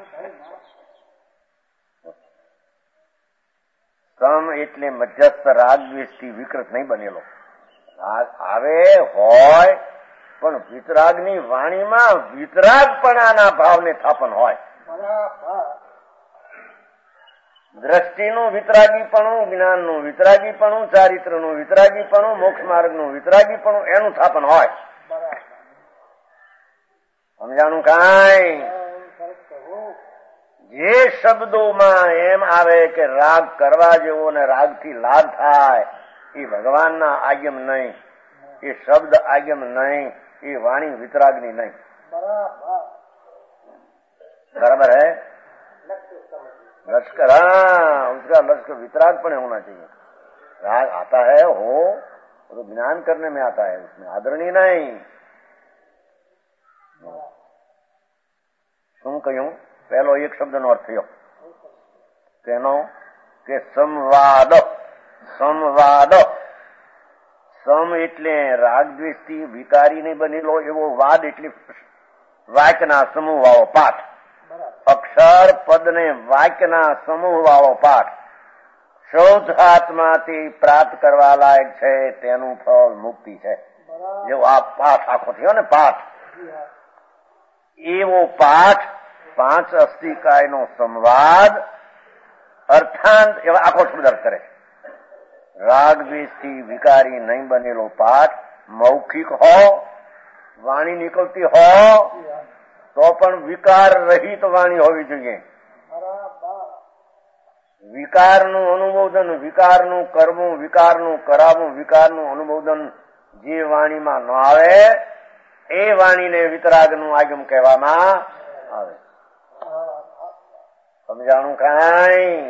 સમ એટલે મધ્યસ્થ રાગ દ્વેષથી વિકૃત નહીં બનેલો. રાગ આવે હોય પણ વિતરાગની વાણીમાં વિતરાગપણાના ભાવને થાપન હોય. દ્રષ્ટિનું વિતરાગીપણું, જ્ઞાનનું વિતરાગીપણું, ચારિત્રનું વિતરાગીપણું, મોક્ષ માર્ગનું વિતરાગીપણું, એનું થાપન હોય. સમજાણું કાંઈ? જે શબ્દોમાં એમ આવે કે રાગ કરવા જેવો ને રાગથી લાભ થાય, એ ભગવાનના આગમ નહીં, એ શબ્દ આગમ નહીં, એ વાણી વિતરાગની નહીં. बराबर है? लश्कर, हाँ, उसका लश्कर वितराग पण होना चाहिए. राग आता है हो तो ज्ञान करने में आता है, उसमें आदरणीय नहीं. શું કહ્યું? પહેલો એક શબ્દનો અર્થ થયો તેનો કે સંવાદ. સંવાદ, સમ એટલે રાગ દ્વેષથી વિકારી નહીં બનેલો એવો વાદ, એટલે વાક્યના સમૂહ વાળો પાઠ. અક્ષર પદ ને વાક્યના સમૂહ વાળો પાઠ શુદ્ધ આત્માથી પ્રાપ્ત કરવા લાયક છે, તેનું ફળ મુક્તિ છે. જેવો આ પાઠ આખો થયો ને પાઠ, એવો પાઠ પાંચ અસ્થિકાયનો સંવાદ અર્થાંત એવા આખો શબ્દ અર્થ કરે. રાગ દ્વેષથી વિકારી નહીં બનેલો પાઠ મૌખિક હો, વાણી નીકળતી હો તો પણ વિકાર રહિત વાણી હોવી જોઈએ. વિકારનું અનુમોદન, વિકારનું કરવું, વિકારનું કરાવવું, વિકારનું અનુમોદન જે વાણીમાં ન આવે એ વાણીને વિતરાગનું આગમ કહેવામાં આવે. સમજાણું કાંઈ?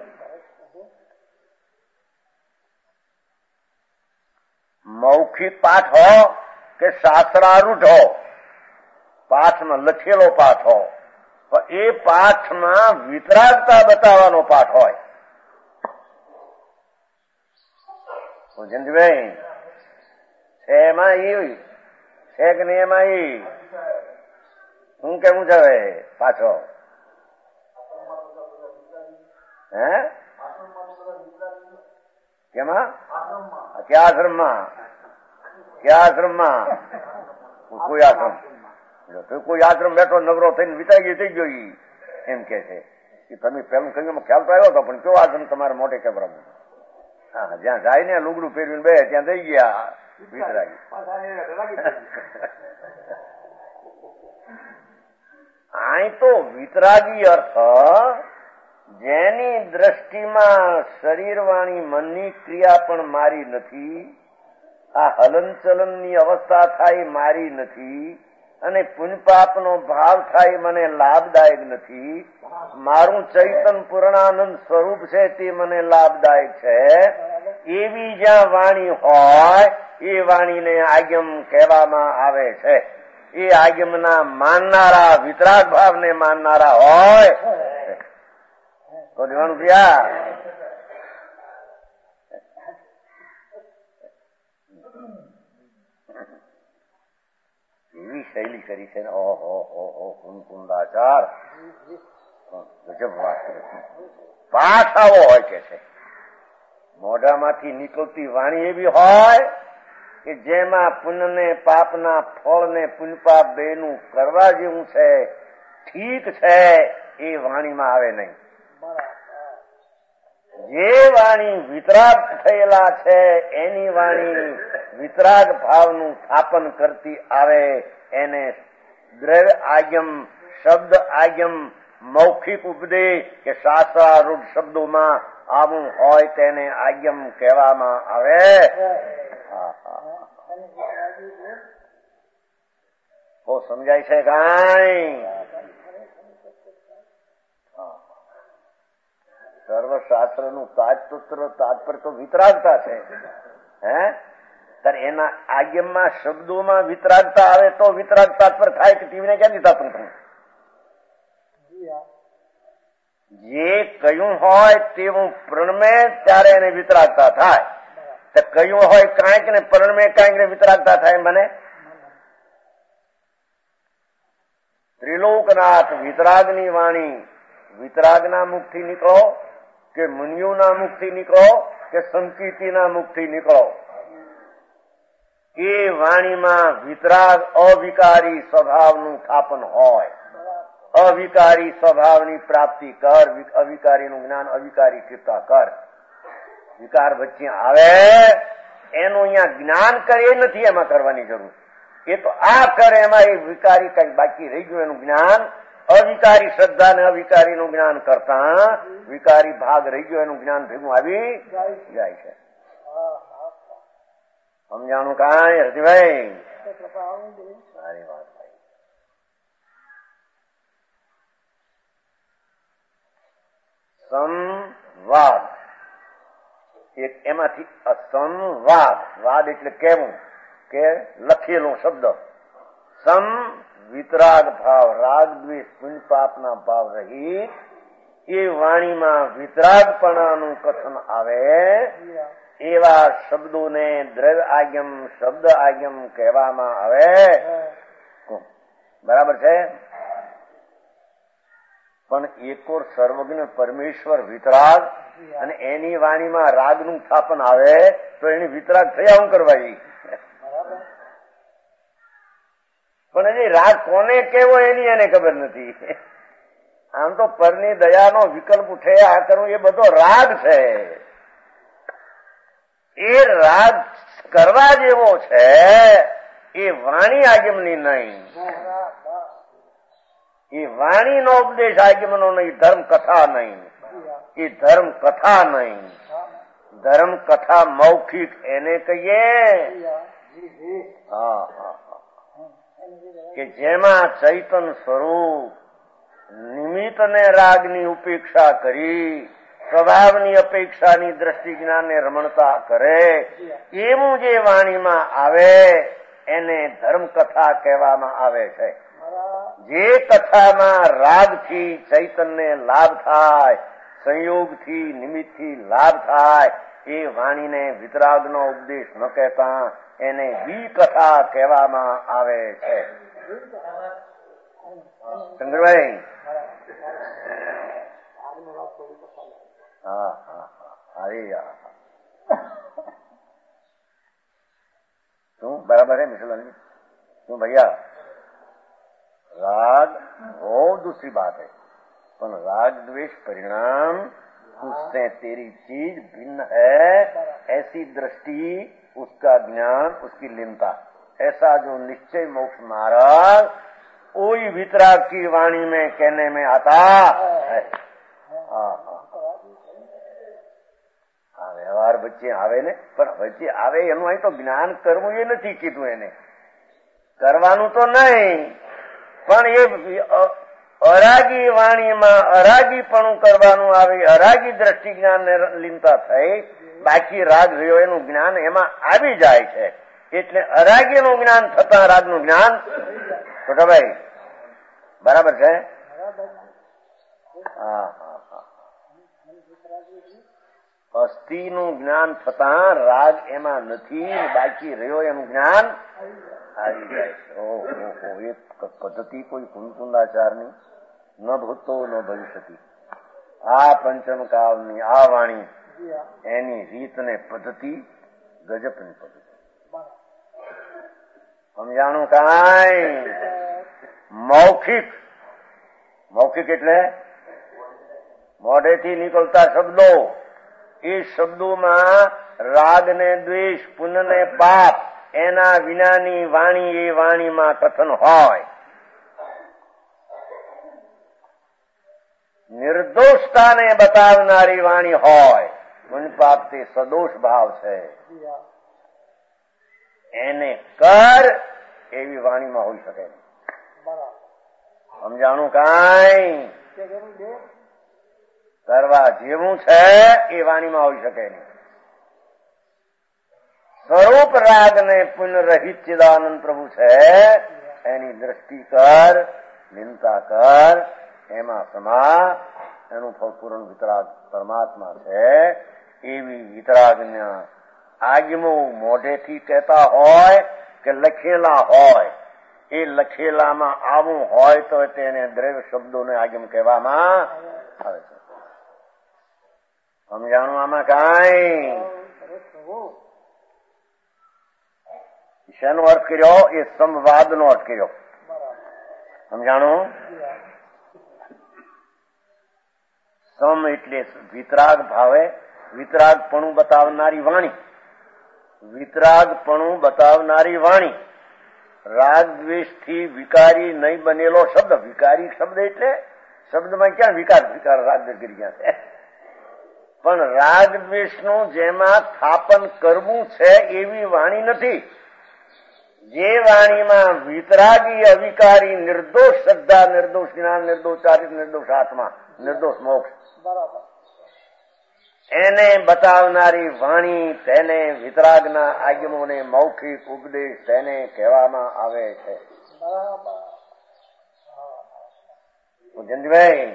મૌખિક પાઠ હો કે શાસ્ત્રારૂઢ હો, પાઠમાં લખેલો પાઠ હો, પણ એ પાઠમાં વિતરાગતા બતાવવાનો પાઠ હોય. જયંતિભાઈ છે એમાં એ છે કે નહીં? એમાં એ શું કેવું છે હવે પાછો? હે કેમાં? ક્યાં આશ્રમમાં? ક્યાં આશ્રમમાં? કોઈ આશ્રમ, કોઈ આશ્રમ બેઠો નવરો થઈને વિતાઈ ગઈ થઈ ગયો એમ કે છે કે તમે પેલું કહ્યું ખ્યાલ તો આવ્યો હતો, પણ કયો આશ્રમ તમારે મોટે કેબરામાં? હા, જ્યાં જાય ને લુગડું પહેરવીને બે ત્યાં થઈ ગયા વિતરાગી. અહીં તો વિતરાગી અર્થ જેની દ્રષ્ટિમાં શરીર વાણી મનની ક્રિયા પણ મારી નથી, આ હલન ચલનની અવસ્થા થાય મારી નથી, અને પુણ્યપાપનો ભાવ થાય મને લાભદાયક નથી, મારું ચૈતન પૂર્ણાનંદ સ્વરૂપ છે તે મને લાભદાયક છે, એવી જ્યાં વાણી હોય એ વાણીને આગમ કહેવામાં આવે છે. એ આગમના માનનારા, વિતરાગ ભાવને માનનારા હોય તો દેવાનું થયા. શૈલી કરી છે ને ઓહો હો હો કુંકુંદાચાર ગજબ વાત કરે છે. પાઠ આવો હોય કે છે મોઢામાંથી નીકળતી વાણી એવી હોય કે જેમાં પુણ્ય ને પાપના ફળ ને પુણ્યપાપ બેનું કરવા જેવું છે ઠીક છે એ વાણીમાં આવે નહીં. જે વાણી વિતરાગ થયેલા છે એની વાણી વિતરાગ ભાવનું સ્થાપન કરતી આવે એને દ્રવ્ય આગમ, શબ્દ આગમ, મૌખિક ઉપદેશ કે શાસ્ત્રારૂઢ શબ્દોમાં આવું હોય તેને આગમ કહેવામાં આવે. ઓ સમજાય છે કાંઈ? સર્વશાસ્ત્રનું તાજપુત્ર તાત્પર્ય તો વિતરાગતા છે. હે ત્યારે એના આગમમાં શબ્દોમાં વિતરાગતા આવે તો વિતરાગ તાત્પર્ય થાય કે ટીવીને ક્યાંથી થતું હતું? જે કયું હોય તેવું પ્રણમે ત્યારે એને વિતરાગતા થાય. તો કયું હોય કાંઈક ને પ્રણમે કાંઈક ને વિતરાગતા થાય મને. ત્રિલોકનાથ વિતરાગની વાણી વિતરાગના મુખથી નીકળો કે મુનિઓના મુખથી નીકળો કે સંકીર્તિના મુખથી નીકળો એ વાણીમાં વિતરાગ અવિકારી સ્વભાવનું સ્થાપન હોય. અવિકારી સ્વભાવની પ્રાપ્તિ કર, અવિકારીનું જ્ઞાન અવિકારી કીર્તા કર. વિકાર વચ્ચે આવે એનું અહીંયા જ્ઞાન કરે એ નથી એમાં કરવાની જરૂર. એ તો આ કરે એમાં એ વિકારી કઈ બાકી રહી ગયું એનું જ્ઞાન. અવિકારી શ્રદ્ધા ને અવિકારીનું જ્ઞાન કરતા વિકારી ભાગ રહી ગયો એનું જ્ઞાન ભેગું આવી જાય છે. સમજાણું કાંઈ હરજીભાઈ? સારી વાત ભાઈ. સંવાદ એક એમાંથી સંવાદ, વાદ એટલે કેવું કે લખેલો શબ્દ. સમ વિતરાગ ભાવ, રાગ દ્વેષ પુણ્ય પાપના ભાવ રહિત એ વાણીમાં વિતરાગપણાનું કથન આવે એવા શબ્દોને દ્રવ્ય આગમ, શબ્દ આગમ કહેવામાં આવે. બરાબર છે? પણ એકોર સર્વજ્ઞ પરમેશ્વર વિતરાગ અને એની વાણીમાં રાગનું સ્થાપન આવે તો એની વિતરાગ થયા હું કરવા? પણ હજી રાગ કોને કેવો એની એને ખબર નથી. આમ તો પરની દયાનો વિકલ્પ ઉઠે આ કરવું એ બધો રાગ છે. એ રાગ કરવા જેવો છે એ વાણી આગમની નહીં, એ વાણીનો ઉપદેશ આગમનો નહીં, ધર્મ કથા નહીં. એ ધર્મ કથા નહીં, ધર્મ કથા મૌખિક એને કહીએ. હા હા કે જેમાં ચૈતન સ્વરૂપ નિમિત્ત ને રાગની ઉપેક્ષા કરી સ્વભાવની અપેક્ષાની દ્રષ્ટિ જ્ઞાનને રમણતા કરે એવું જે વાણીમાં આવે એને ધર્મ કથા કહેવામાં આવે છે. જે કથામાં રાગથી ચૈતનને લાભ થાય, સંયોગથી નિમિત્તથી લાભ થાય એ વાણીને વિતરાગનો ઉપદેશ ન કહેતા એને વી કથા કહેવામાં આવે છે. શંકરભાઈ હા હા હા શું બરાબર है मिश्रलाल क्यों भैया? राग वो दूसरी बात है, पर राग द्वेष परिणाम उससे तेरी चीज भिन्न है ऐसी दृष्टि, उसका ज्ञान, उसकी लीनता, ऐसा जो निश्चय मोक्ष मार्ग वही वितराग की वाणी में कहने में आता है. हाँ हाँ હા વ્યવહાર વચ્ચે આવે ને, પણ વચ્ચે આવે એનું અહીં તો જ્ઞાન કરવું એ નથી કીધું. એને કરવાનું તો નહીં, પણ એ અરાગી વાણીમાં અરાગીપણું કરવાનું આવે, અરાગી દ્રષ્ટિ જ્ઞાન ને લીનતા થઈ, બાકી રાગ રહ્યો એનું જ્ઞાન એમાં આવી જાય છે. એટલે અરાગીનું જ્ઞાન થતા રાગનું જ્ઞાન. છોટાભાઈ બરાબર છે? હા હા હા અસ્થિનું જ્ઞાન થતા રાગ એમાં નથી, બાકી રહ્યો એનું જ્ઞાન આવી જાય છે. ઓહો, એક પદ્ધતિ કોઈ કુંકુંદાચારની ન ભૂતો ન ભવિષ્યતી. આ પંચમ કાળની આ વાણી એની રીત ને પદ્ધતિ ગજબની પદ્ધતિ. સમજાણું કાંઈ? મૌખિક, મૌખિક એટલે મોઢેથી નીકળતા શબ્દો, એ શબ્દોમાં રાગ ને દ્વેષ, પુણ્ય ને પાપ એના વિનાની વાણી એ વાણીમાં કથન હોય. નિર્દોષતાને બતાવનારી વાણી હોય. પુણ્ય પાપ તે સદોષ ભાવ છે, એને કર એવી વાણીમાં હોઈ શકે નહીં. સમજાણું કાંઈ? કરવા જેવું છે એ વાણીમાં હોઈ શકે નહીં. સ્વરૂપ રાગ ને પુનઃ રહિત ચિદાનંદ પ્રભુ છે, એની દ્રષ્ટિ કર, નિંદા કર, એમાં સમા, એનું ફળપૂર્ણ વિતરાગ પરમાત્મા છે. એવી વિતરાગના આગમો મોઢેથી કહેતા હોય કે લખેલા હોય, એ લખેલામાં આવું હોય તો તેને દ્રવ્ય શબ્દોને આગમ કહેવામાં આવે છે. સમજાણું આમાં કાંઈ? શેનો અર્થ કર્યો? એ સંવાદનો અર્થ કર્યો. સમજાણું? સમ એટલે વિતરાગ ભાવે, વિતરાગપણું બતાવનારી વાણી, વિતરાગપણું બતાવનારી વાણી. રાગ દ્વેષથી વિકારી નહીં બનેલો શબ્દ. વિકારી શબ્દ એટલે શબ્દમાં ક્યાં વિકાર? વિકાર રાગ દ્વેષ કરી ગયા છે. પણ રાગ દ્વેષનું જેમાં સ્થાપન કરવું છે એવી વાણી નથી. જે વાણીમાં વિતરાગી, અવિકારી, નિર્દોષ શ્રદ્ધા, નિર્દોષ જ્ઞાન, નિર્દોષ ચારિત્ર, નિર્દોષ આત્મા, નિર્દોષ મોક્ષ, એને બતાવનારી વાણી, તેને વિતરાગના આગમોને મૌખિક ઉપદેશ તેને કહેવામાં આવે છે. જયંતિભાઈ,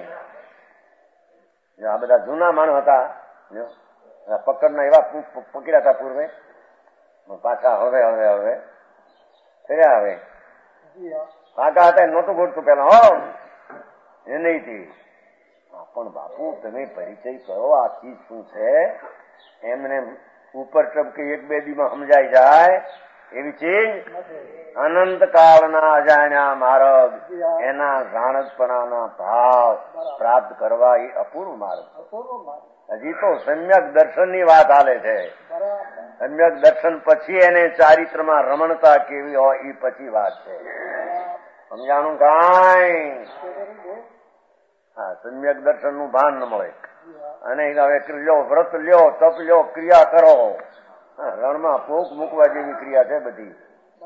આ બધા જૂના માણસ હતા, પકડના એવા પકડ્યા હતા પૂર્વે, પાછા હવે હવે હવે ફર્યા. હવે પાકા હતા, નહોતું ગોઠતું પેલા. હો એ નહીથી પણ બાપુ તમે પરિચય કરો, આ ચીજ શું છે એમને ઉપર ટપકે એક બે દીમાં સમજાઈ જાય એવી ચીજ અનંત કાળના અજાણ્યા માર્ગ, એના જાણતપણાના ભાવ પ્રાપ્ત કરવા એ અપૂર્વ માર્ગ. હજી તો સમ્યક દર્શનની વાત હાલે છે. સમ્યક દર્શન પછી એને ચારિત્રમાં રમણતા કેવી હોય એ પછી વાત છે. સમજાણું કાંઈ? હા, સમ્યક દર્શન નું ભાન ન મળે. અને હવે લ્યો વ્રત લ્યો, તપ લ્યો, ક્રિયા કરો. રણમાં પોક મૂકવા જેવી ક્રિયા છે બધી.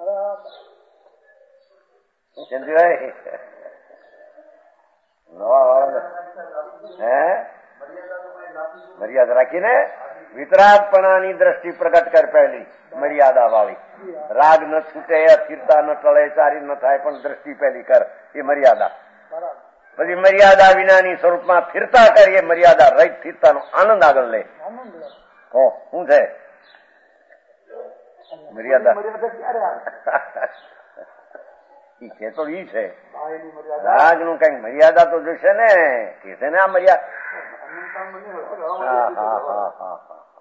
હે મર્યાદા રાખીને વિતરાગપણાની દ્રષ્ટિ પ્રગટ કર. પહેલી મર્યાદા વાળી. રાગ ન છૂટે, અસ્થિરતા ન ટળે, ચારી ન થાય, પણ દ્રષ્ટિ પહેલી કર, એ મર્યાદા. પછી મર્યાદા વિનાની સ્વરૂપમાં ફિરતા કરીએ, મર્યાદા રહિત સ્થિરતાનો આનંદ આગળ લે. હો શું છે મર્યાદા? ઈ છે તો ઈ છે રાગ નું કઈક મર્યાદા તો જોશે ને, કે છે ને આ મર્યાદા.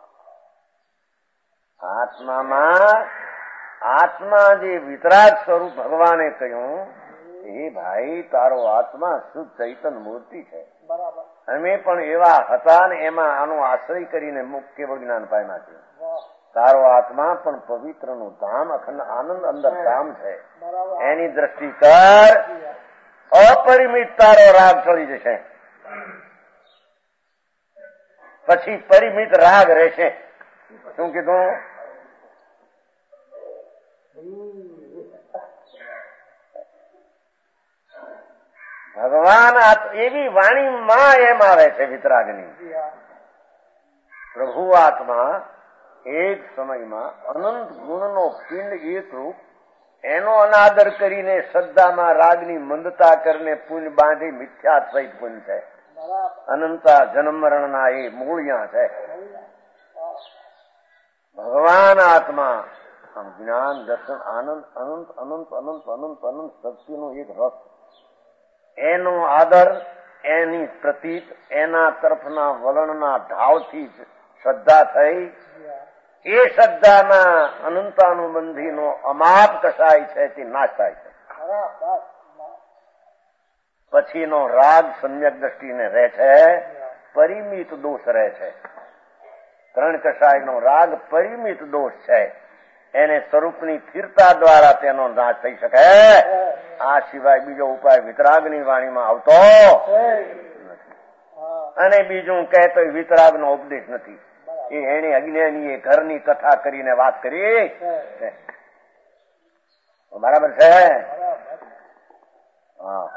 આત્મામાં આત્મા જે વિતરાગ સ્વરૂપ ભગવાને કહ્યું, એ ભાઈ તારો આત્મા શુદ્ધ ચૈતન મૂર્તિ છે. અમે પણ એવા હતા ને એમાં આનો આશ્રય કરીને મુક્ત કેવળ જ્ઞાન પામ્યા છે. તારો આત્મા પણ પવિત્ર નું ધામ, અખંડ આનંદ અંદર ધામ છે. એની દ્રષ્ટિ કર, અપરિમિત તારો રાગ ચડી જશે. પછી પરિમિત રાગ રહેશે. શું કીધું? ભગવાન એવી વાણીમાં એમ આવે છે વિતરાગની. પ્રભુ આત્મા એક સમયમાં અનંત ગુણનો પિંડ એક રૂપ, એનો અનાદર કરીને શ્રદ્ધામાં રાગની મંદતા કરીને પુણ્ય બાંધી મિથ્યા સહિત પુણ્ય છે. અનંતા જન્મ મરણના એ મૂળિયા છે. ભગવાન આત્મા આમ જ્ઞાન દર્શન આનંદ અનંત અનંત અનંત અનંત અનંત શક્તિનો એક રસ, એનો આદર, એની પ્રતીક, એના તરફના વલણના ઢાવથી શ્રદ્ધા થઈ. એ શ્રદ્ધાના અનંતાનુબંધીનો અમાપ કસાય છે તે નાશ થાય છે. પછીનો રાગ સમ્યક દ્રષ્ટિને રહે છે, પરિમિત દોષ રહે છે. ત્રણ કસાયનો રાગ પરિમિત દોષ છે, એને સ્વરૂપની સ્થિરતા દ્વારા તેનો નાશ થઈ શકે. આ સિવાય બીજો ઉપાય વિતરાગની વાણીમાં આવતો નથી. અને બીજું કહેતો વિતરાગનો ઉપદેશ નથી. એ એને અજ્ઞાની એ ઘરની કથા કરીને વાત કરી. બરાબર છે. હા,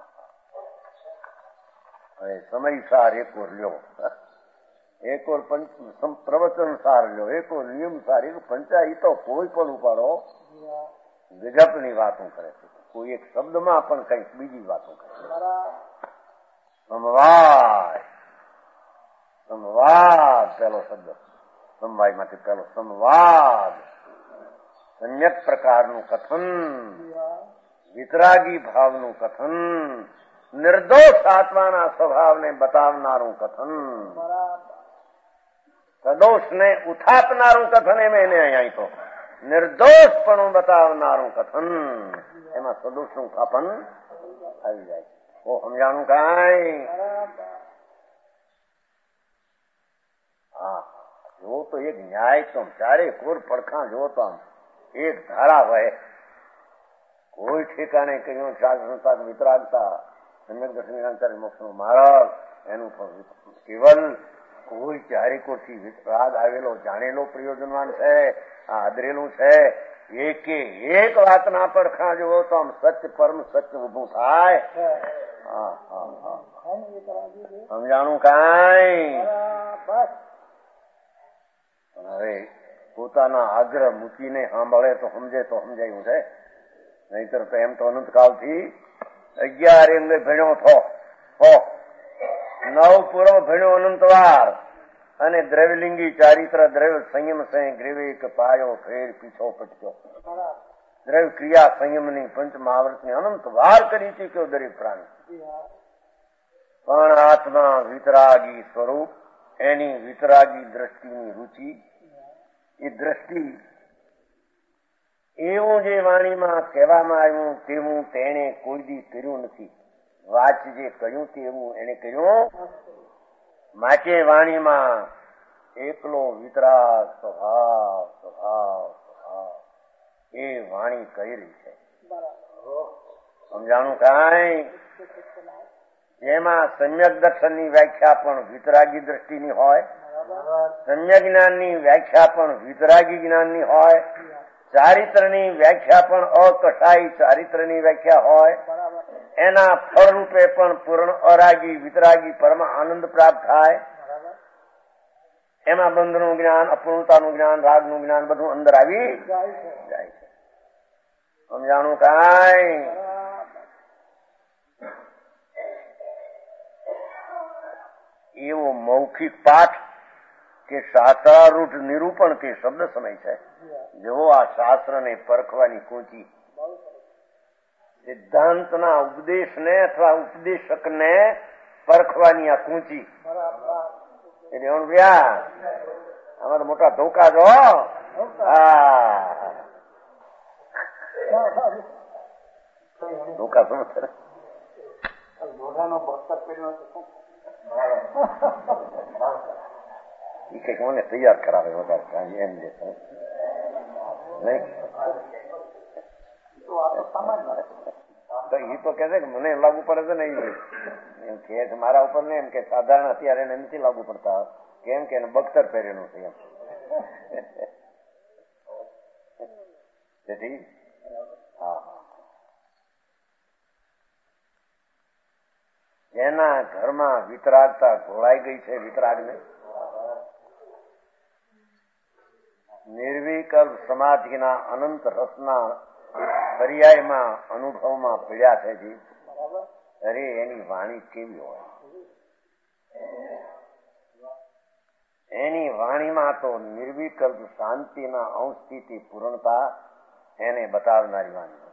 હવે સમયસાર એક ઓર લ્યો, એક ઓર પ્રવચન સાર લ્યો, એક ઓર નિયમ સાર, એક પંચાયત તો કોઈ પણ ઉપાડો ગજબની વાતો કરે છે. કોઈ એક શબ્દમાં પણ કઈક બીજી વાતો કરે છે. સમવાય, સંવાદ પેલો શબ્દ, સમવાય માંથી પેલો સંવાદ, સમ્યક પ્રકારનું કથન, વિતરાગી ભાવનું કથન, નિર્દોષ આત્માના સ્વભાવને બતાવનારું કથન, સદોષને ઉથાપનારું કથન. એમ એને અહીંયા તો નિર્દોષપણું બતાવનારું કથન, એમાં સદોષનું ઉથાપન આવી જાય. ઓ સમજાણું કાંઈ? હા, જો તો એક ન્યાય તો ચારે કોર પડખા જો તો આમ એક ધારા હોય. કોઈ ઠેકાણે કહ્યું શાસ્ત્રતા વિતરાગતા સમ્યક દર્શન મોક્ષનો માર્ગ, એનું કેવલ કોઈ ચારે કોરથી રાગ આવેલો જાણેલો પ્રયોજનવાન છે, આ આદરેલું છે. એકે એક વાતના પડખા જુઓ તો આમ સત્ય પરમ સત્ય ઉભું થાય. હા હા હા, સમજાણું કાંઈ? હવે પોતાના આગ્રહ મૂકીને સાંભળે તો સમજે તો સમજાયું છે, નહીતર તો એમ તો અનંતકાળથી અગિયાર અંગે ભણ્યો થો હો, નવ પૂર્વ ભણ્યો અનંતવાર, અને દ્રવ્યલિંગી ચારિત્ર દ્રવ્ય સંયમ સહી ગ્રીવિક પાયો ફેર પીછો પટક્યો. દ્રવ્ય ક્રિયા સંયમની પંચ મહાવ્રતની અનંત વાર કરી ચૂક્યો દરેક પ્રાણી. પણ આત્મા વિતરાગી સ્વરૂપ, એની વિતરાગી દ્રષ્ટિની રુચિ, એ દ્રષ્ટિ એવું જે વાણીમાં કહેવામાં આવ્યું તેવું તેણે કોઈ દી કર્યું નથી. વાચ જે કહ્યું તેવું એને કર્યું. માટે વાણીમાં એકલો વિતરાગ સ્વભાવ સ્વભાવ સ્વભાવ એ વાણી કહી રહી છે. સમજાણું કાંઈ? જેમાં સમ્યક દર્શનની વ્યાખ્યા પણ વિતરાગી દ્રષ્ટિની હોય, સમ્યક જ્ઞાનની વ્યાખ્યા પણ વિતરાગી જ્ઞાનની હોય, ચારિત્રની વ્યાખ્યા પણ અકસાઈ ચારિત્રની વ્યાખ્યા હોય, એના ફળ રૂપે પણ પૂર્ણ અરાગી વિતરાગી પરમ આનંદ પ્રાપ્ત થાય. એમાં બંધનું જ્ઞાન, અપૂર્ણતાનું જ્ઞાન, રાગનું જ્ઞાન બધું અંદર આવી જાય છે. સમજાણું કાંઈ? એવો મૌખિક પાઠ કે શાસ્ત્રારૂઢ નિરૂપણ કે શબ્દ સમય છે, જેવો આ શાસ્ત્રને પરખવાની કૂંચી, સિદ્ધાંતના ઉપદેશને અથવા ઉપદેશકને પરખવાની આ કૂંચી. એટલે આમાં તો મોટા ધોકા જો. ધોકા શું મોઢાનો બસ્તર પહેર્યો મને તૈયાર કરાવે વધારે એમ જે એ તો કે છે કે મને લાગુ પડે છે ને, એમ કે મારા ઉપર ને એમ કે સાધારણ અત્યારે એને નથી લાગુ પડતા, કેમ કે એને બખ્તર પહેરેલું છે એમ. હા, જેના ઘરમાં વિતરાગતા ઘોળાઈ ગઈ છે, વિતરાગને નિર્વિકલ્પ સમાધિના અનંત રસના પર્યાયમાં અનુભવમાં પીડ્યા છે જી. અરે એની વાણી કેવી હોય, એની વાણીમાં તો નિર્વિકલ્પ શાંતિના અંશથી પૂર્ણતા એને બતાવનારી વાણી.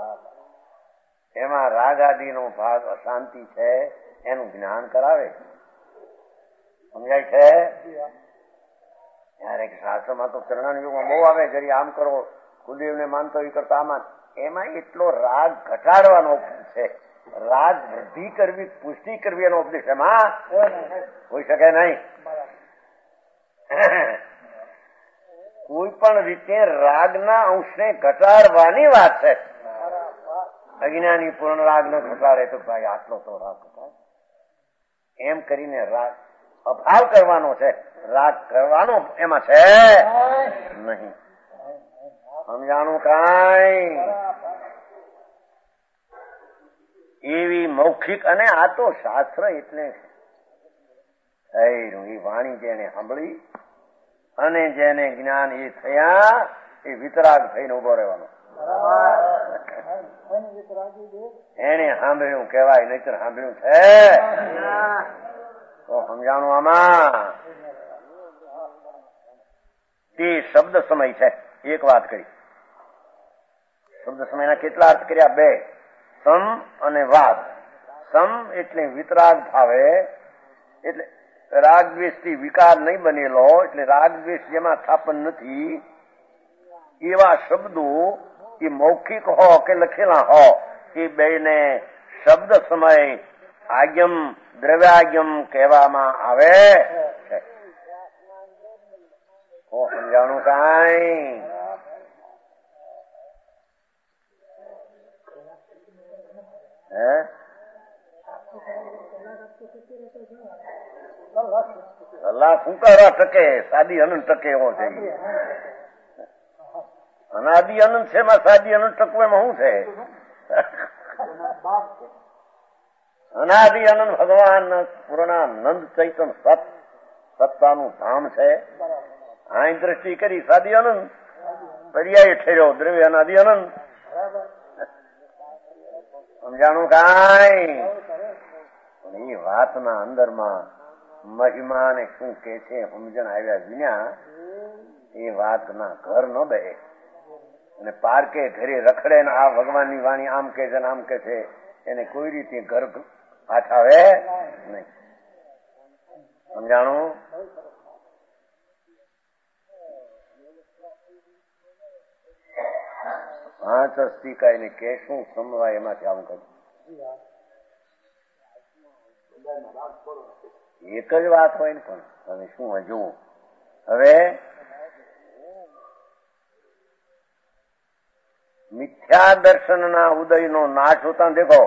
એમાં રાગ આદિનો ભાગ અશાંતિ છે એનું જ્ઞાન કરાવે. સમજાય છે? ત્યારે શાસ્ત્રમાં તો ચરણાની યુગમાં બહુ આવે, જરી આમ કરો, કુલદેવને માનતો એ કરતા આમાં. એમાં એટલો રાગ ઘટાડવાનો છે, રાગ વૃદ્ધિ કરવી, પુષ્ટિ કરવી એનો ઉપદેશ એમાં હોઈ શકે નહીં. કોઈ પણ રીતે રાગના અંશને ઘટાડવાની વાત છે. અજ્ઞાની પૂર્ણ રાગ ન ઘટાડે તો ભાઈ આટલો તો રાગ ઘટાડે એમ કરીને રાગ અભાવ કરવાનો છે, રાગ કરવાનો એમાં છે નહીં. સમજાણું કાંઈ? એવી મૌખિક, અને આ તો શાસ્ત્ર એટલે થયેલું એ વાણી જેને સાંભળી અને જેને જ્ઞાન એ થયા એ વિતરાગ થઈને ઉભો રહેવાનો. એને સાંભળ્યું કહેવાય, નહીતર સાંભળ્યું છે તો સમજાણું આમાં. તે શબ્દ સમય છે. એક વાત કરી, શબ્દ સમયના કેટલા અર્થ કર્યા? બે, સમ અને વાદ. સમ એટલે વિતરાગ ભાવે, એટલે રાગ દ્વેષ થી વિકાર નહીં બનેલો, એટલે રાગ દ્વેષ જેમાં સ્થાપન નથી એવા શબ્દો એ મૌખિક હો કે લખેલા હો એ બેને શબ્દ સમય આગમ દ્રવ્યાગમ કહેવામાં આવે છે. સમજાણું કાંઈ? હે કલાક ફૂંકારા ટકે, સાદી અનંત ટકે એવો છે. અનાદિ અનંત છે એમાં સાદી અનંત ટકવું એમાં શું છે? અનાદિ અનંત ભગવાન પૂર્ણાનંદ ચૈતન સત સત્તાનું ધામ છે. આ દ્રષ્ટિ કરી સાદી અનંત, પર્યાય ઠેર્યો દ્રવ્ય અનાદિ અનંત. સમજાણું કાંઈ? એ વાતના અંદરમાં મહિમા ને શું કે છે સમજણ આવ્યા વિના એ વાતના ઘર ન બે. અને પારકે ઘરે રખડે ને આ ભગવાનની વાણી આમ કે છે આમ કે છે, એને કોઈ રીતે ઘર પાછાવે નહીં. સમજાણું? પાંચ અસ્તિકા એને કે શું સમવાય એમાંથી આમ કહ્યું. એક જ વાત હોય ને પણ તમે શું હજુ હવે મિથ્યા દર્શનના ઉદયનો નાશ હોતા દેખો.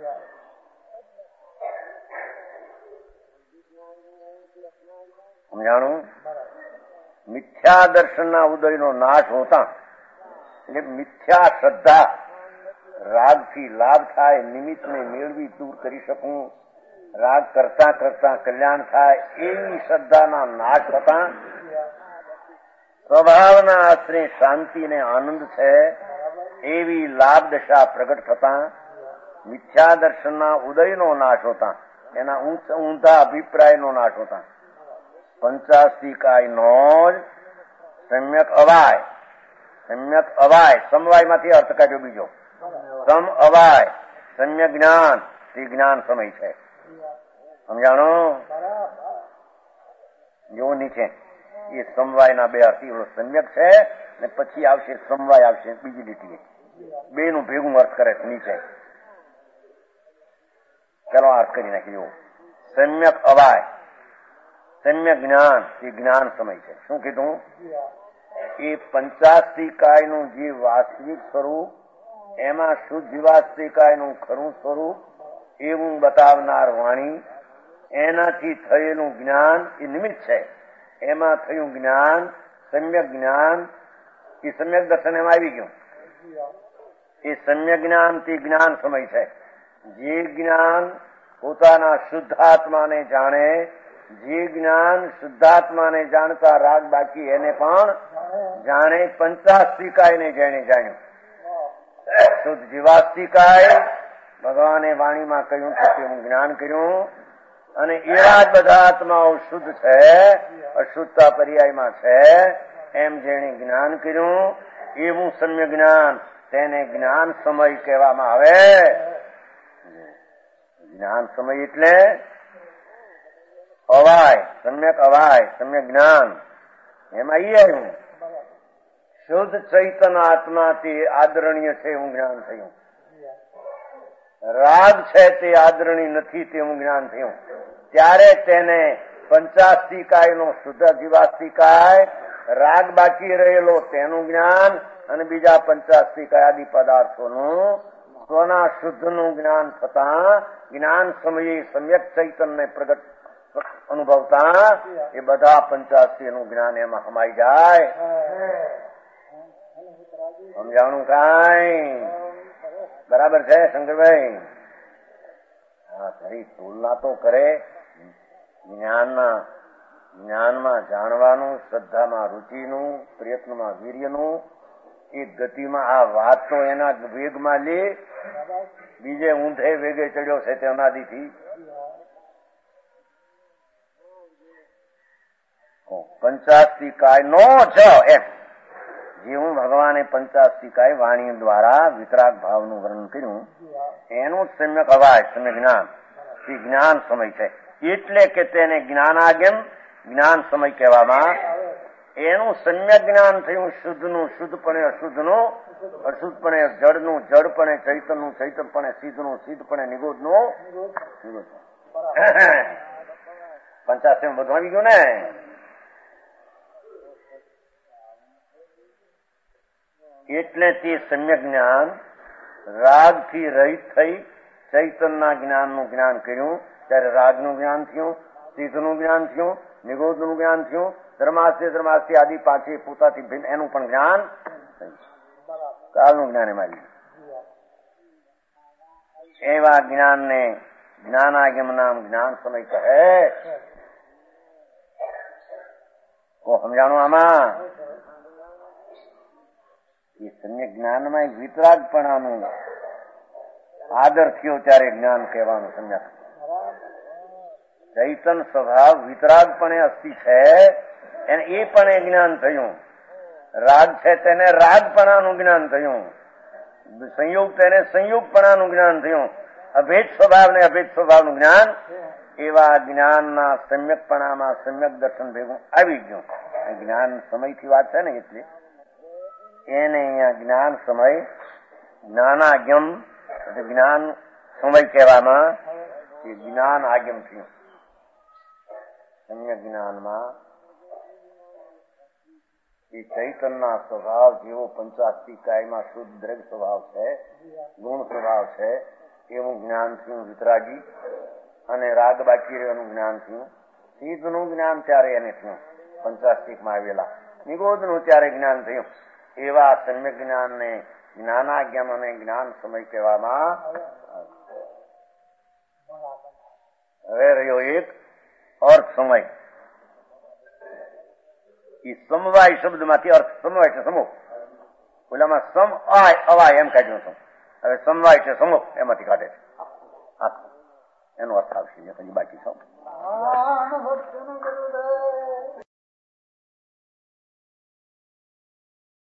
સમજાણું? મિથ્યા દર્શનના ઉદયનો નાશ હોતા એટલે મિથ્યા શ્રદ્ધા, રાગથી લાભ થાય, નિમિત્તને મેળવી દૂર કરી શકું, રાગ કરતા કરતા કલ્યાણ થાય એવી શ્રદ્ધાના નાશ થતા સ્વભાવના આશ્રય શાંતિ ને આનંદ છે એવી લાભ દશા પ્રગટ થતા મિથ્યા દર્શનના ઉદયનો નાશ હોતા, એના ઊંધા અભિપ્રાયનો નાશ હોતા પંચાસ્તિકાયનો જ સમ્યક અવાય. સમ્યક અવાય સમવાયમાંથી અર્થ કાઢ્યો બીજો. સમ અવાય સમ્યક જ્ઞાન તે જ્ઞાન સમય છે. સમજાણો? જો નીચે એ સમવાયના બે અર્થ, સમ્યક છે ને પછી આવશે સમવાય આવશે બીજી લીટી, બે નું ભેગું અર્થ કરે છે નીચે. ચાલો અર્થ કરી નાખી. સમ્યક અવાય સમ્યક જ્ઞાન એ જ્ઞાન સમય છે. શું કીધું? એ પંચાસ્તિકાયનું જે વાસ્તવિક સ્વરૂપ, એમાં શુદ્ધ જીવાસ્તિકાયનું ખરું સ્વરૂપ એવું બતાવનાર વાણી, એનાથી થયેલું જ્ઞાન એ નિમિત્ત છે. એમાં થયું જ્ઞાન સમ્યક જ્ઞાન, એ સમ્યક દર્શન એમાં આવી ગયું. એ સમ્યક જ્ઞાન તે જ્ઞાન સમય છે. જે જ્ઞાન પોતાના શુદ્ધાત્માને જાણે, જે જ્ઞાન શુદ્ધાત્માને જાણતા રાગ બાકી એને પણ જાણે, પંચાસ્તિકાયને જેને જાણ્યું. શુદ્ધ જીવાસ્તિકાય ભગવાને વાણીમાં કહ્યું કે હું જ્ઞાન કર્યું, અને એવા જ બધા આત્માઓ શુદ્ધ છે, અશુદ્ધતા પર્યાયમાં છે, એમ જેણે જ્ઞાન કર્યું એવું સમ્ય જ્ઞાન તેને જ્ઞાન સમય કહેવામાં આવે. જ્ઞાન સમય એટલે અવાય, સમ્યક અવાય, સમ્યક જ્ઞાન. એમાં ઈ આવ્યું શુદ્ધ ચૈતન આત્માથી આદરણીય છે એવું જ્ઞાન થયું. રાગ છે તે આદરણીય નથી તેવું જ્ઞાન થયું. ત્યારે તેને પંચાસ્તિકાય નો શુદ્ધ જીવાસ્તિકાય, રાગ બાકી રહેલો તેનું જ્ઞાન અને બીજા પંચાસ્તિકાય આદિ પદાર્થોનું સ્વના શુદ્ધનું જ્ઞાન થતા જ્ઞાન સમયે સમ્યક ચૈતન્ય પ્રગટ અનુભવતા એ બધા પંચાસ્તી નું જ્ઞાન એમાં સમાઈ જાય. સમજાણું કાંઈ બરાબર છે શંકરભાઈ? હા, ખરી તુલના તો કરે. જ્ઞાનના જ્ઞાનમાં જાણવાનું, શ્રદ્ધામાં રુચિનું, પ્રયત્નમાં વીર્યનું, એ ગતિમાં આ વાત તો એના વેગમાં લે, બીજે ઊંધે વેગે ચડ્યો છે તે અનાદિથી. પંચાસ્તિકાય નો જ એમ જેવું ભગવાને પંચાસ્તિકાય વાણી દ્વારા વિતરાગ ભાવનું વર્ણન કર્યું એનું સમ્યક અવાય, સમ્યક જ્ઞાન એ જ્ઞાન સમય છે. એટલે કે તેને જ્ઞાનાગમ જ્ઞાન સમય કહેવામાં. એનું સમ્યક જ્ઞાન થયું શુદ્ધનું શુદ્ધપણે અશુદ્ધનું, અશુદ્ધપણે જડનું જડપણે ચૈતનનું ચૈતનપણે સિદ્ધનું સિદ્ધપણે નિગોધનું નિગોધ. પંચાસ્તી બધું આવી ગયું ને. એટલે તે સમ્યક જ્ઞાન રાગથી રહિત થઈ ચૈતનના જ્ઞાનનું જ્ઞાન કર્યું ત્યારે રાગનું જ્ઞાન થયું, સિદ્ધનું જ્ઞાન થયું, નિગોધનું જ્ઞાન થયું, ધર્માસ્ય ધર્માસ્ય આદિ પાંચે પોતાથી ભિન્ન એનું પણ જ્ઞાન, કાલનું જ્ઞાન એમાં એવા જ્ઞાનને જ્ઞાનાગમ નામ જ્ઞાન સમય કહે. કો સમજાણું આમાં? એ સમ્યક જ્ઞાનમાં વિતરાગપણાનું આદર થયો ત્યારે જ્ઞાન કહેવાનું. સમ્યક ચૈતન સ્વભાવ વિતરાગપણે અસ્થિ છે એને એ પણ એ જ્ઞાન થયું. રાગ છે તેને રાગપણાનું જ્ઞાન થયું, સંયોગ તેને સંયોગપણાનું જ્ઞાન થયું, અભેદ સ્વભાવ ને અભેદ સ્વભાવનું જ્ઞાન. એવા જ્ઞાનના સમ્યકપણામાં સમ્યક દર્શન ભેગું આવી ગયું. જ્ઞાન સમયથી વાત છે ને એટલે એને અહીંયા જ્ઞાન સમય જ્ઞાનાગમ જ્ઞાન સમય કહેવામાં. એ જ્ઞાન આગમ થયું. સમ્યક જ્ઞાનમાં એ ચૈતનના સ્વભાવ જેવો પંચાસ્તિકાયમાં શુદ્ધ દ્રવ્ય સ્વભાવ છે, ગુણ સ્વભાવ છે, એવું જ્ઞાન થયું વિતરાગી. અને રાગ બાકી રહેવાનું જ્ઞાન થયું. સિદ્ધનું જ્ઞાન ત્યારે એને થયું પંચાસ્તિકમાં આવેલા, નિગોધનું ત્યારે જ્ઞાન થયું. એવા સમ્યક જ્ઞાનને જ્ઞાનાગમ અને જ્ઞાન સમય કહેવામાં. હવે રહ્યો એક અર્થ સમય. એ સમવાય શબ્દમાંથી અર્થ સમવાય એટલે સમૂહ. ઓલામાં સમ આય અવાય એમ કાઢ્યું છું. હવે સમવાય એટલે સમૂહ એમાંથી કાઢે છે. એનો અર્થ આવશે હજી બાકી સમ.